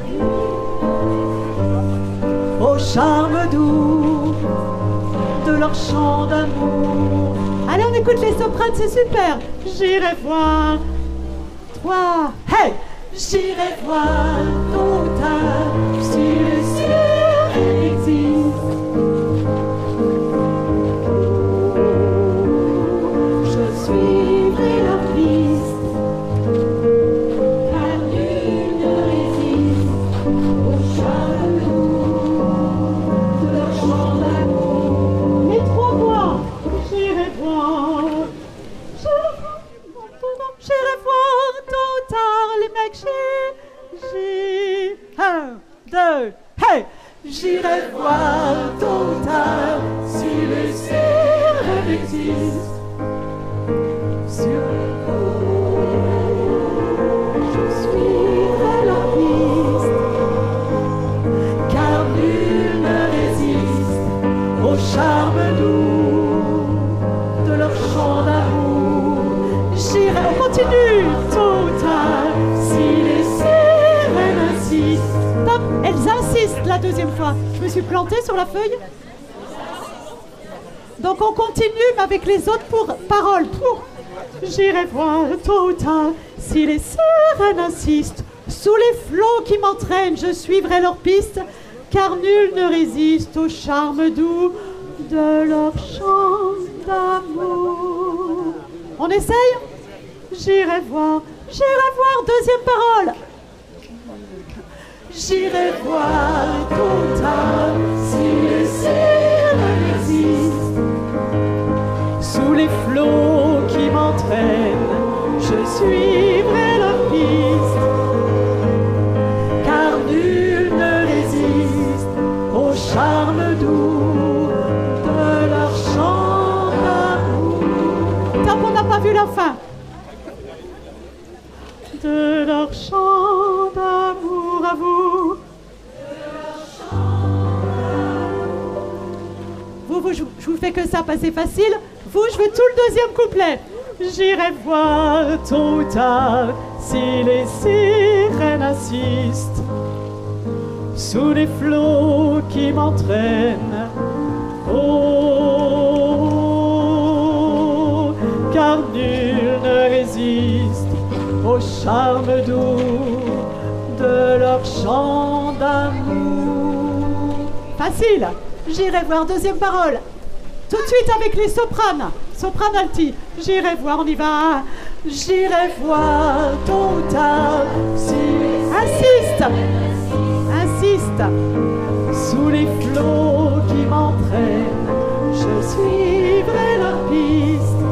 au charme doux de leur chant d'amour. Allez, on écoute les sopranes, c'est super. J'irai voir toi. Hey! J'irai voir tôt ou tard si les sirènes existent. Je suivrai continue tôt ou tard si les sirènes insistent. Top, elles insistent la deuxième fois. Je me suis plantée sur la feuille. Donc on continue mais avec les autres paroles. J'irai voir tôt ou tard si les sirènes insistent. Sous les flots qui m'entraînent, je suivrai leur piste, car nul ne résiste au charme doux de leur chant d'amour. On essaye? J'irai voir, deuxième parole. J'irai voir tôt ou tard si les sirènes existent. Sous les flots qui m'entraînent, je suivrai leur piste, car nul ne résiste au charme doux de leur chant d'amour. Tant qu'on n'a pas vu la fin. De leur chant d'amour à vous. Je vous fais que ça, passer facile. Vous, je veux tout le deuxième couplet. J'irai voir tôt ou tard si les sirènes insistent. Sous les flots qui m'entraînent. Oh, car nul ne résiste au charme doux de leur chant d'amour. Facile. J'irai voir, deuxième parole. Tout de suite avec les sopranes. Soprane alti. J'irai voir, on y va. J'irai voir tôt ou tard si... Insiste. Sous les flots qui m'entraînent, je suivrai leur piste,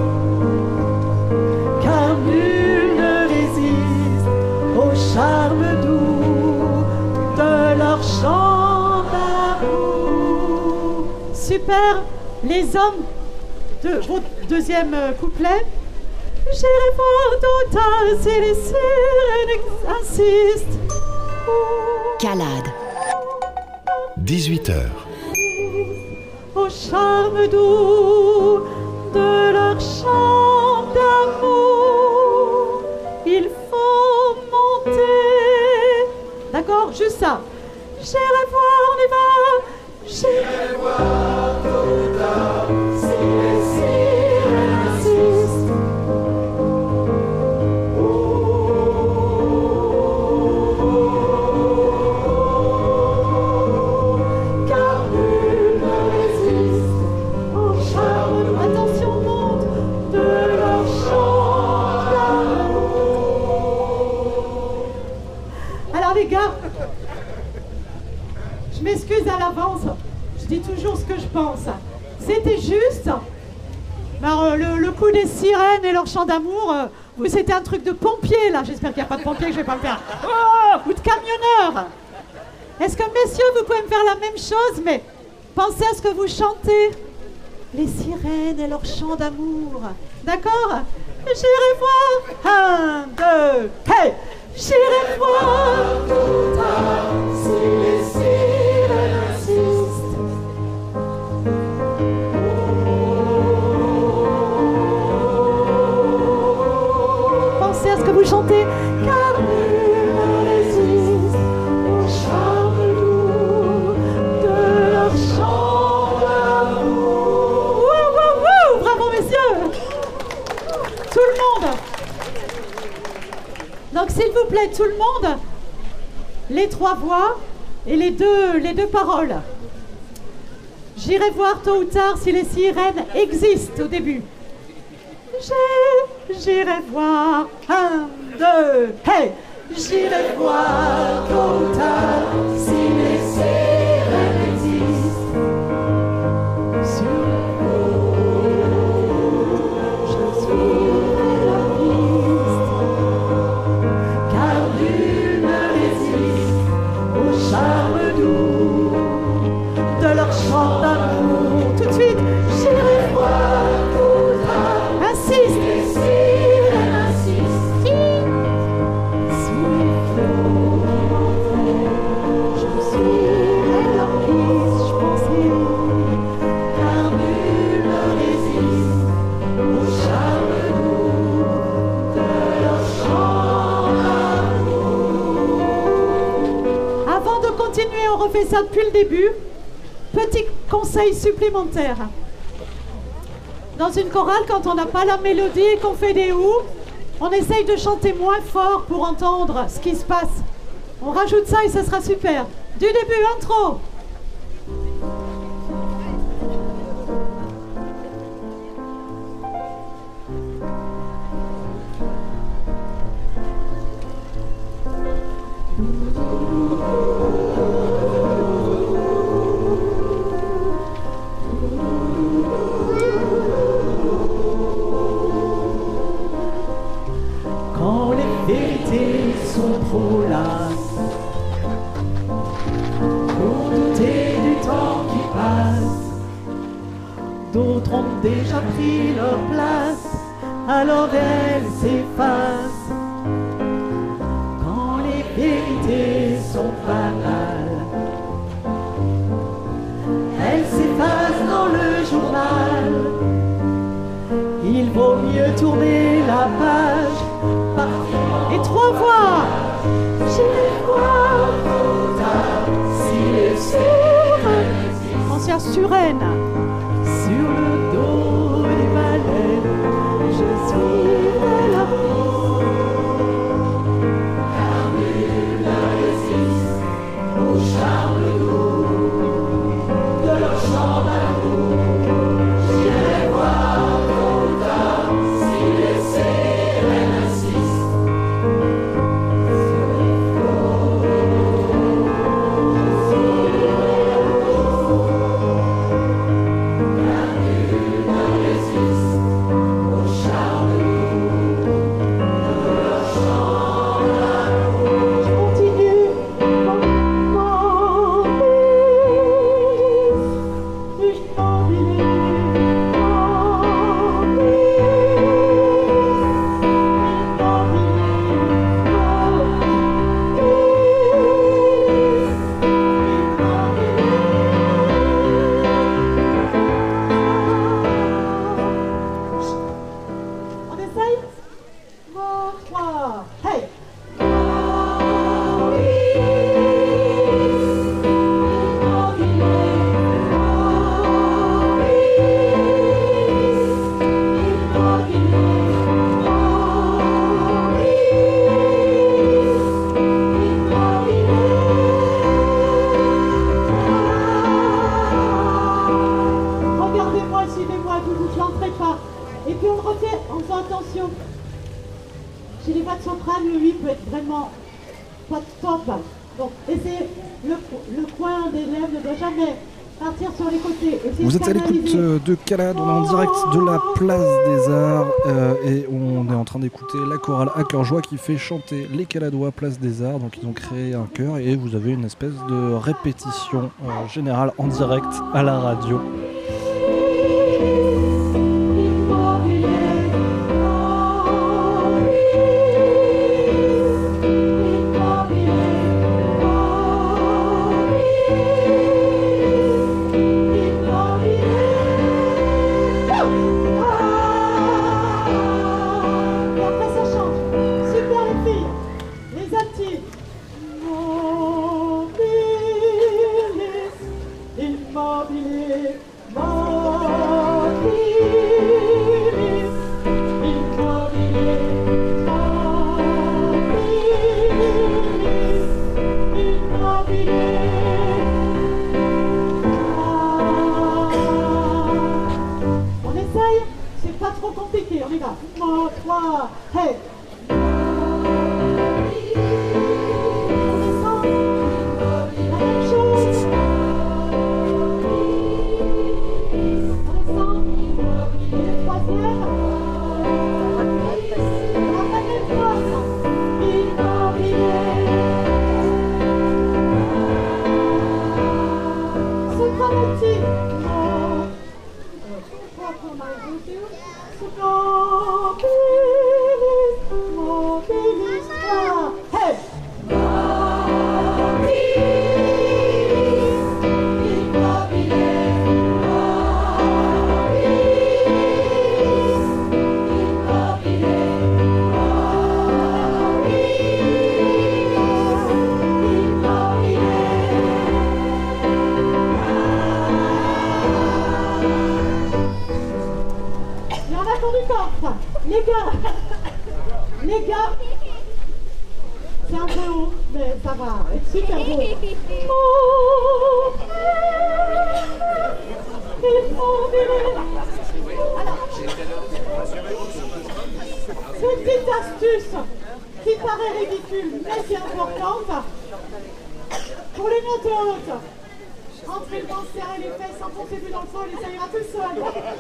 car nul ne résiste au charme doux de leur chant d'amour. Super, les hommes de votre deuxième couplet. J'irai voir tôt ou tard si les sirènes insistent. Calade. 18h. Au charme doux de leur chant d'amour, il faut monter. D'accord, juste ça. J'irai voir, on y va. J'irai voir tôt ou tard si les sirènes insistent. Les gars, je m'excuse à l'avance, je dis toujours ce que je pense. C'était juste. Alors, le coup des sirènes et leur chant d'amour, c'était un truc de pompier là. J'espère qu'il n'y a pas de pompier, que je vais pas le faire. Oh, ou de camionneur. Est-ce que messieurs, vous pouvez me faire la même chose, mais pensez à ce que vous chantez. Les sirènes et leur chant d'amour. D'accord? J'irai voir. 1, 2, hey! J'irai voir tôt ou tard si les sirènes insistent. Pensez à ce que vous chantez, car nul ne résiste au charme doux de leur chant d'amour. Wouh, bravo messieurs! Tout le monde! Donc s'il vous plaît, tout le monde, les trois voix et les deux paroles. J'irai voir tôt ou tard si les sirènes existent au début. J'irai voir, 1, 2, hey! J'irai voir tôt ou tard si les sirènes existent. Sur le je suivrai leur piste, car nul ne résiste au charme doux de leur chant d'amour. Tout de suite, j'irai voir tôt ou tard. Insiste, les sirènes insistent. Sous les flots, je suivrai leur piste. Je pensais, car nul ne résiste au charme doux de leur ça depuis le début. Petit conseil supplémentaire. Dans une chorale, quand on n'a pas la mélodie et qu'on fait des ou, on essaye de chanter moins fort pour entendre ce qui se passe. On rajoute ça et ça sera super. Du début, intro. Quand les vérités sont trop lasses, pour douter du temps qui passe, d'autres ont déjà pris leur place, alors elles s'effacent. Quand les vérités sont banales, elles s'effacent dans le journal. Il vaut mieux tourner la page. Et 3 voix. J'irai voir trop tard si les sirènes, Ancienne Surène. sur le dos des baleines, je suivrai l'amour. Car nul ne résiste au charme doux de leur chant d'amour. J'irai voir trop tard si les sirènes insistent. On essaye 3. Hey. Regardez-moi, suivez-moi, vous vous planterez pas. Et puis on le refait en faisant attention. Chez les voix de soprane, le 8 peut être vraiment pas top. Donc essayez, le coin des lèvres ne doit jamais partir sur les côtés. Essayez Vous de êtes à l'écoute canaliser. de Calade, on est en direct de la Place des Arts et on est en train d'écouter la chorale à cœur joie qui fait chanter les Caladois Place des Arts. Donc ils ont créé un chœur et vous avez une espèce de répétition générale en direct à la radio. Et après ça chante. Super les filles. Les actifs. Immobilis, immobilis, mobilis, immobilis, mobilis, immobilis. On essaye, c'est pas trop compliqué, on y va. 3, hey. On descend. La même chose. On descend. Et le troisième. On va faire même fois. Soprano-T. Soprano-T. fond du coffre. Les gars, c'est un peu haut, mais ça va, super beau. Alors, c'est une petite astuce qui paraît ridicule, mais qui est importante. Pour les notes hautes, entrez le ventre, serrez les fesses, enfoncez-vous dans le sol et ça ira tout seul.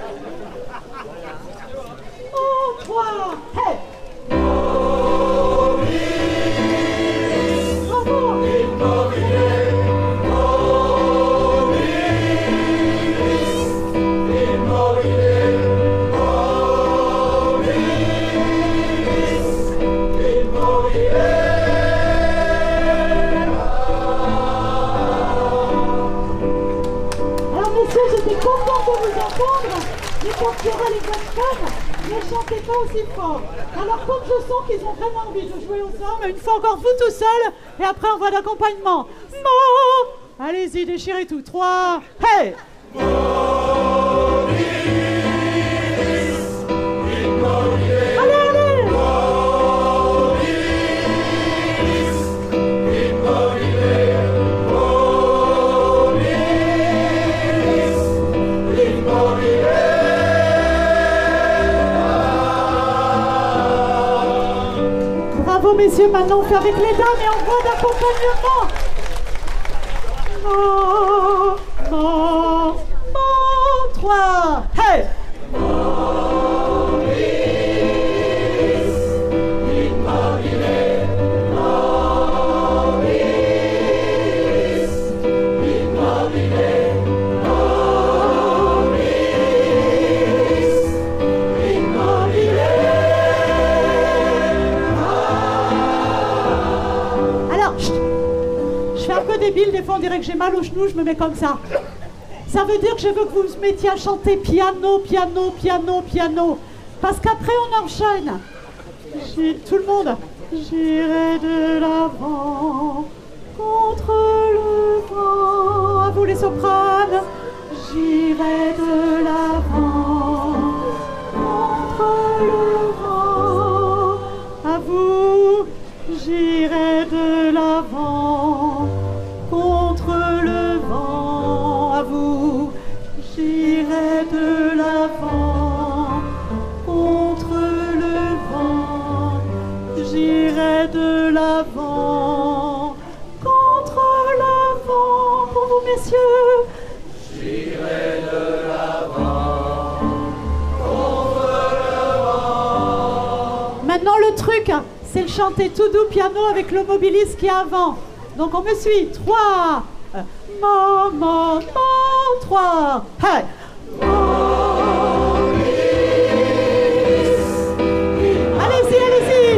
1, 3, hey! J'étais contente de vous entendre, mais quand il y aura les voix ne chantez pas aussi fort. Alors comme je sens qu'ils ont vraiment envie de jouer ensemble, une fois encore vous tout seul, et après en voix d'accompagnement. Allez-y, déchirez tout. 3, hey! Bravo messieurs, maintenant on fait avec les dames et en voix d'accompagnement. Non, 3, hey! Débile, des fois on dirait que j'ai mal au genou, je me mets comme ça. Ça veut dire que je veux que vous vous mettiez à chanter piano, piano, piano, piano. Parce qu'après on enchaîne. Tout le monde. J'irai de l'avant contre le vent. À vous les sopranes. J'irai de l'avant contre le vent. À vous. J'irai de l'avant contre le vent, à vous, j'irai de l'avant, contre le vent, j'irai de l'avant, contre le vent, pour vous messieurs, j'irai de l'avant, contre le vent. Maintenant le truc, c'est le chanter tout doux piano avec le mobiliste qui est avant. Donc on me suit. 3, 3, hey! Allez-y, allez-y!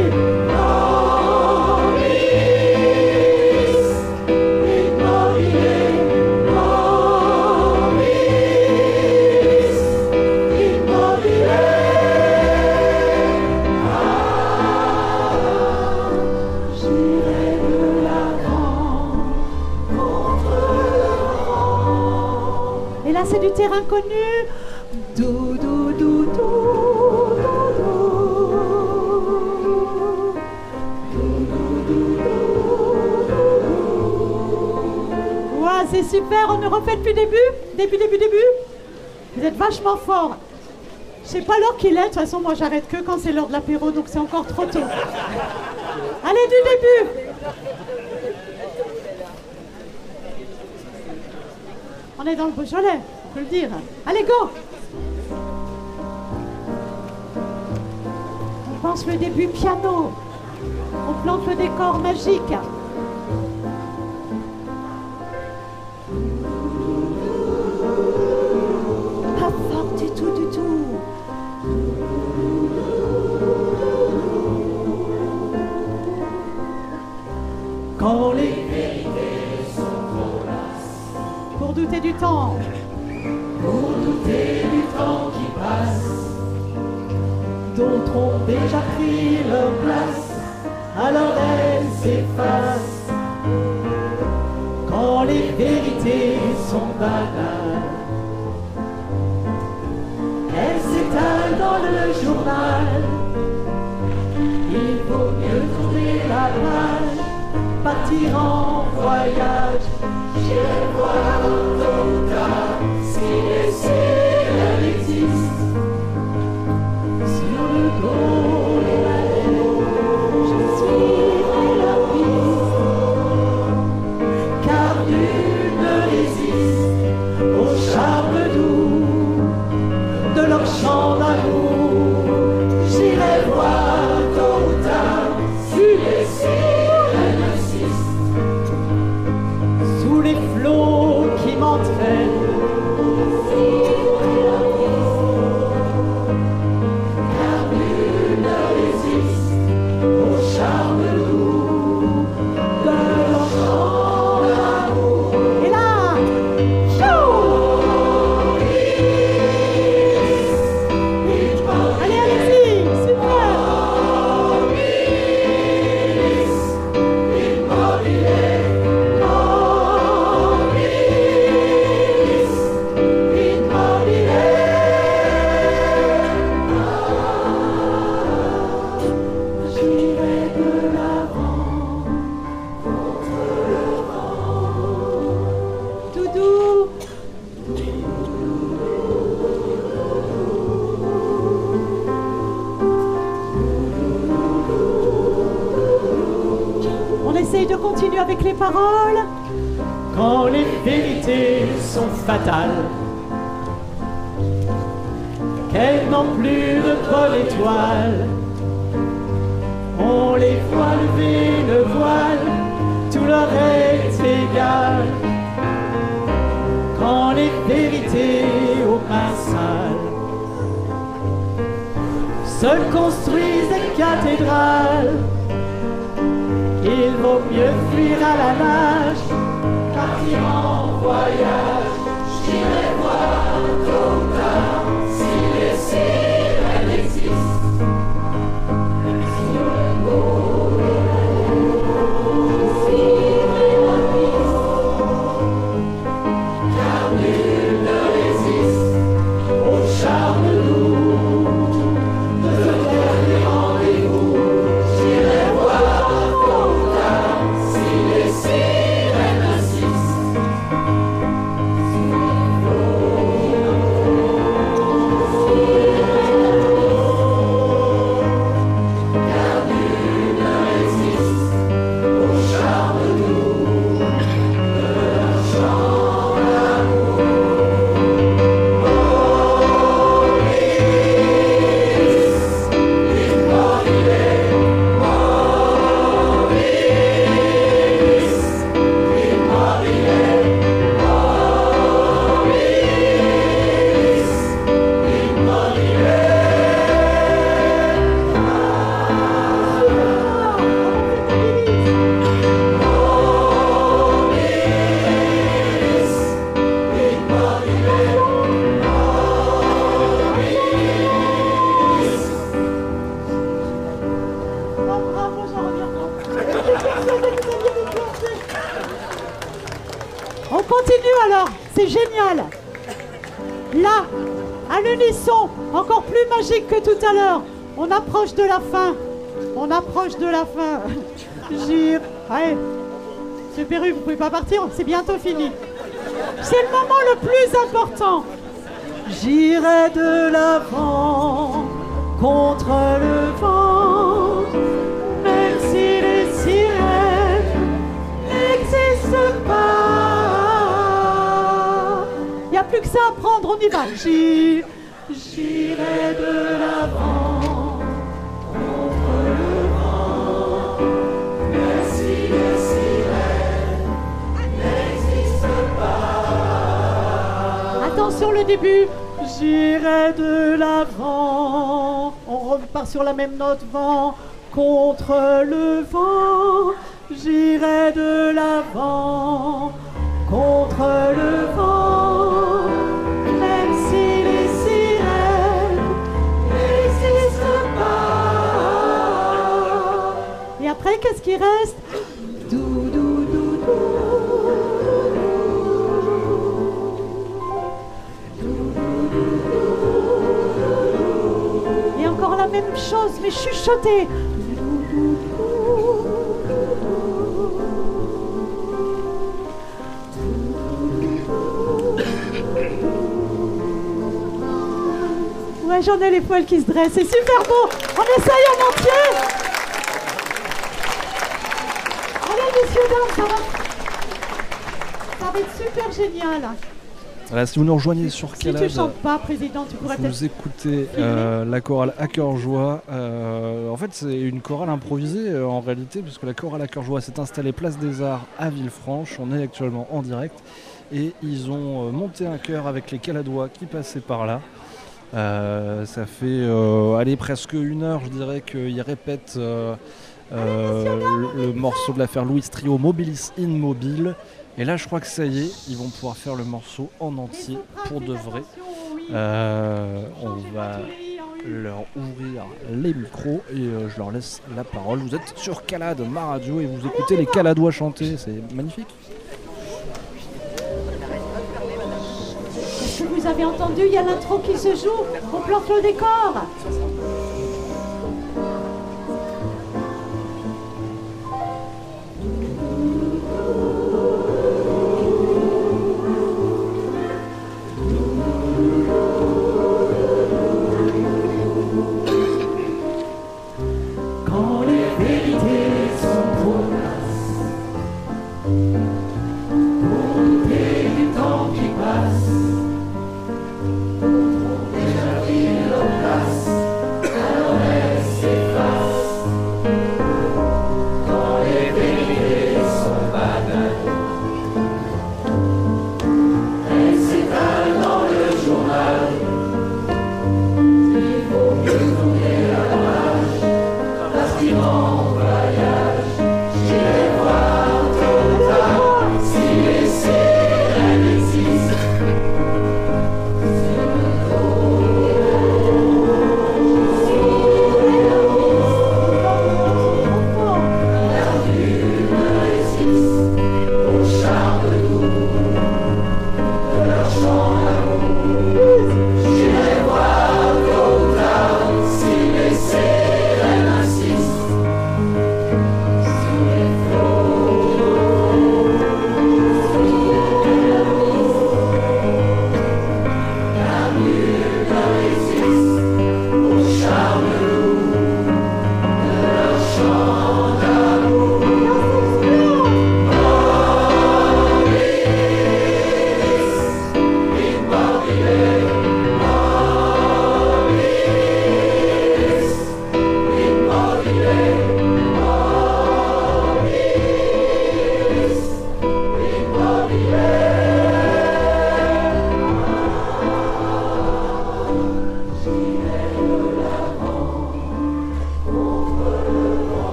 C'est du terrain connu. Do, do, do, do, do, do. Ouais, c'est super, on me refait depuis le début. Début. Vous êtes vachement fort. Je sais pas l'heure qu'il est, de toute façon moi j'arrête que quand c'est l'heure de l'apéro, donc c'est encore trop tôt. Allez, du début. On est dans le Beaujolais, on peut le dire. Allez, go! On pense le début piano. On plante le décor magique. Pas fort du tout, du tout. Quand les vérités sont trop lasses, pour douter du temps, qui passe, d'autres ont déjà pris leur place, alors elles s'effacent. Quand les vérités sont banales, elles s'étalent dans le jour. partir en voyage. J'irai voir tôt ou tard si les sirènes existent. Sur le dos des baleines, je suivrai leur piste, car nul ne résiste au charme doux de leur chant d'amour. J'irai voir tôt ou tard si les sirènes existent. sous les flots qui m'entraînent. Car nul ne résiste au charme doux de leur chant d'amour. Et là, chou! Allez, allez-y, super! J'irai de l'avant contre le vent. Tout doux. On essaye de continuer avec les paroles. Quand les vérités sont fatales, qu'elles n'ont plus de bonne étoile, on les voit lever le voile, tout leur est égal. Quand les vérités aux mains sales se construisent des cathédrales, il vaut mieux fuir à la nage, Partir en voyage, j'irai voir tôt ou tard si les sirènes existent. Sur le dos de la suivrai la piste, car nul ne résiste au charme doux de ce dernier rendez-vous. J'irai voir tôt ou tard si les sirènes insistent. Car nul ne résiste au charme doux de leur chant d'amour. Bravo, j'en reviens pas. On continue alors, c'est génial. Là, à l'unisson, encore plus magique que tout à l'heure, on approche de la fin. On approche de la fin. J'irai. Allez, ce Perru, vous pouvez pas partir, c'est bientôt fini. C'est le moment le plus important. J'irai de l'avant contre le vent, même si les sirènes n'existent pas. Il n'y a plus que ça à prendre, on y va. J'irai de l'avant contre le vent, Même si les sirènes n'existent pas. Attention le début. J'irai de l'avant. On repart sur la même note. Vent contre le vent. J'irai de l'avant contre le vent. Même si les sirènes n'existent pas. Et après, qu'est-ce qui reste? Dou, dou, dou, dou. Et encore la même chose, mais chuchotée. Ouais, j'en ai les poils qui se dressent, c'est super beau. On essaye en entier. Allez, messieurs, dames, ça va être super génial. Voilà, si vous nous rejoignez sur Calade, si tu chantes pas, président, tu pourrais vous écoutez la chorale À Cœur Joie. En fait, c'est une chorale improvisée en réalité, puisque la chorale À Cœur Joie s'est installée place des Arts à Villefranche. On est actuellement en direct et ils ont monté un chœur avec les Caladois qui passaient par là. Ça fait presque 1 heure, je dirais, qu'ils répètent le morceau de l'affaire Louis Trio, Mobilis in Mobile. Et là, je crois que ça y est, ils vont pouvoir faire le morceau en entier pour de vrai. On va leur ouvrir les micros et je leur laisse la parole. Vous êtes sur Calade, ma radio, et vous écoutez les Caladois chanter. C'est magnifique. Est-ce que vous avez entendu, il y a l'intro qui se joue au plan Feu Décor.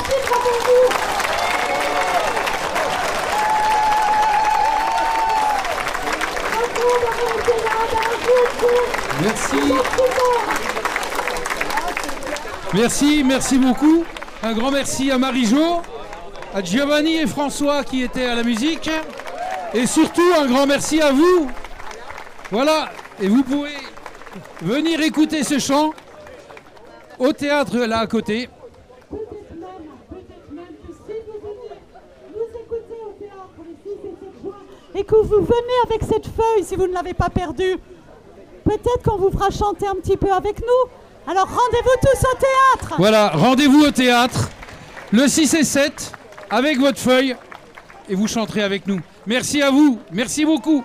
petit bras pour vous. Bravo d'avoir été là, Merci. Merci beaucoup. Un grand merci à Marie-Jo, à Giovanni et François qui étaient à la musique. Et surtout, un grand merci à vous. Voilà, et vous pouvez venir écouter ce chant au théâtre là à côté. Peut-être même que si vous venez nous écouter au théâtre le 6 et 7 juin et que vous venez avec cette feuille, si vous ne l'avez pas perdue, peut-être qu'on vous fera chanter un petit peu avec nous. Alors rendez-vous tous au théâtre. Voilà, rendez-vous au théâtre le 6 et 7 avec votre feuille et vous chanterez avec nous. Merci à vous, merci beaucoup.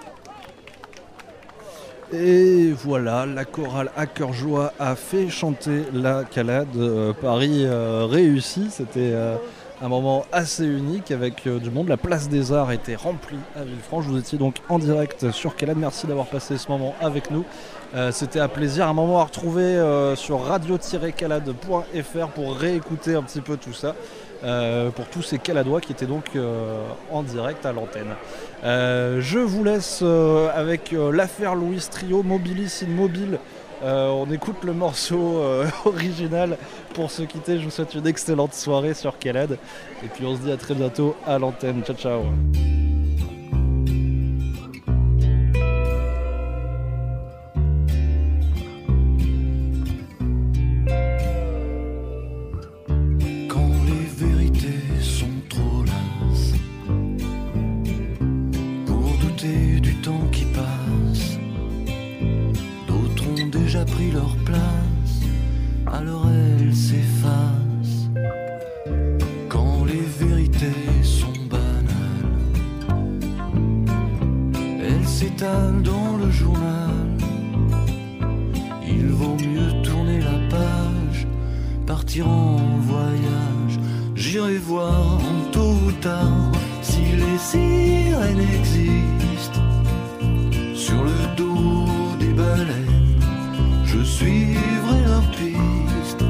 Et voilà, la chorale à cœur joie a fait chanter la Calade. Paris réussi, c'était un moment assez unique avec du monde. La place des Arts était remplie à Villefranche. Vous étiez donc en direct sur Calade. Merci d'avoir passé ce moment avec nous. C'était un plaisir, un moment à retrouver sur radio-calade.fr pour réécouter un petit peu tout ça. Pour tous ces Caladois qui étaient donc en direct à l'antenne. Je vous laisse avec l'affaire Louis Trio, Mobilis in Mobile. On écoute le morceau original pour se quitter. Je vous souhaite une excellente soirée sur Calade. Et puis on se dit à très bientôt à l'antenne. Ciao ciao. Du temps qui passe, d'autres ont déjà pris leur place, alors elles s'effacent. Quand les vérités sont banales, elles s'étalent dans le journal. Il vaut mieux tourner la page, partir en voyage. J'irai voir tôt ou tard si les sirènes existent. Sur le dos des baleines, je suivrai leur piste,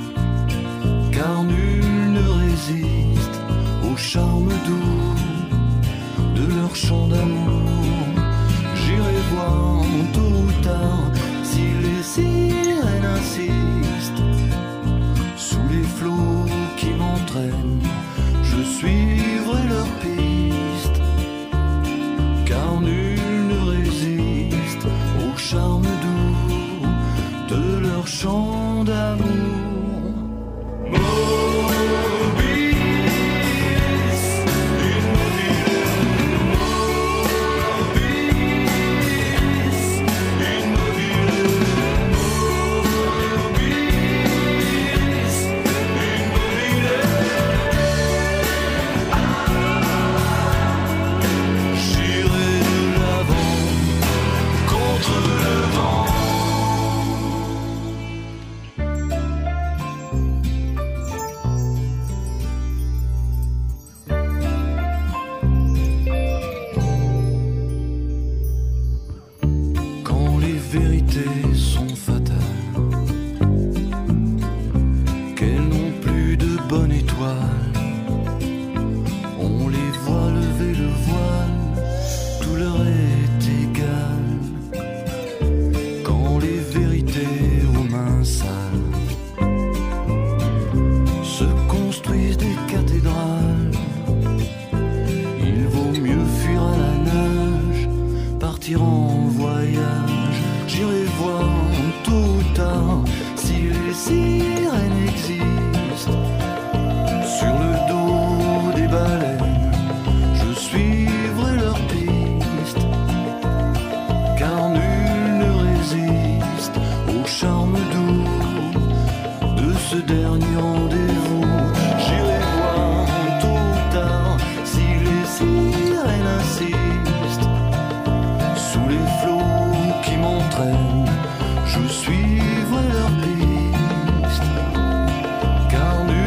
car nul ne résiste au charme doux de leur chant d'amour. J'irai voir tôt ou tard si les sirènes insistent. Sous les flots qui m'entraînent, je suivrai leur piste, car nul ne résiste au charme doux de leur chant d'amour.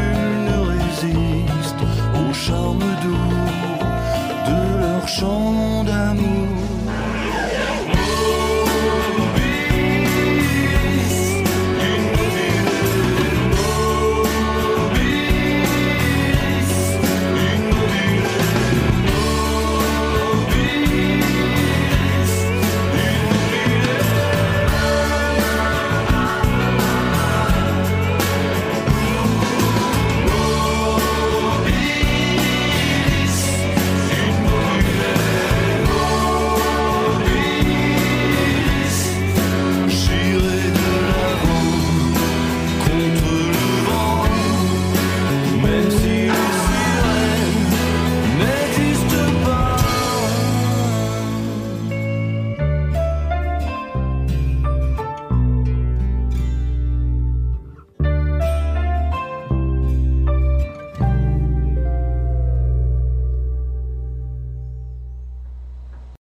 Charme doux de leur chant.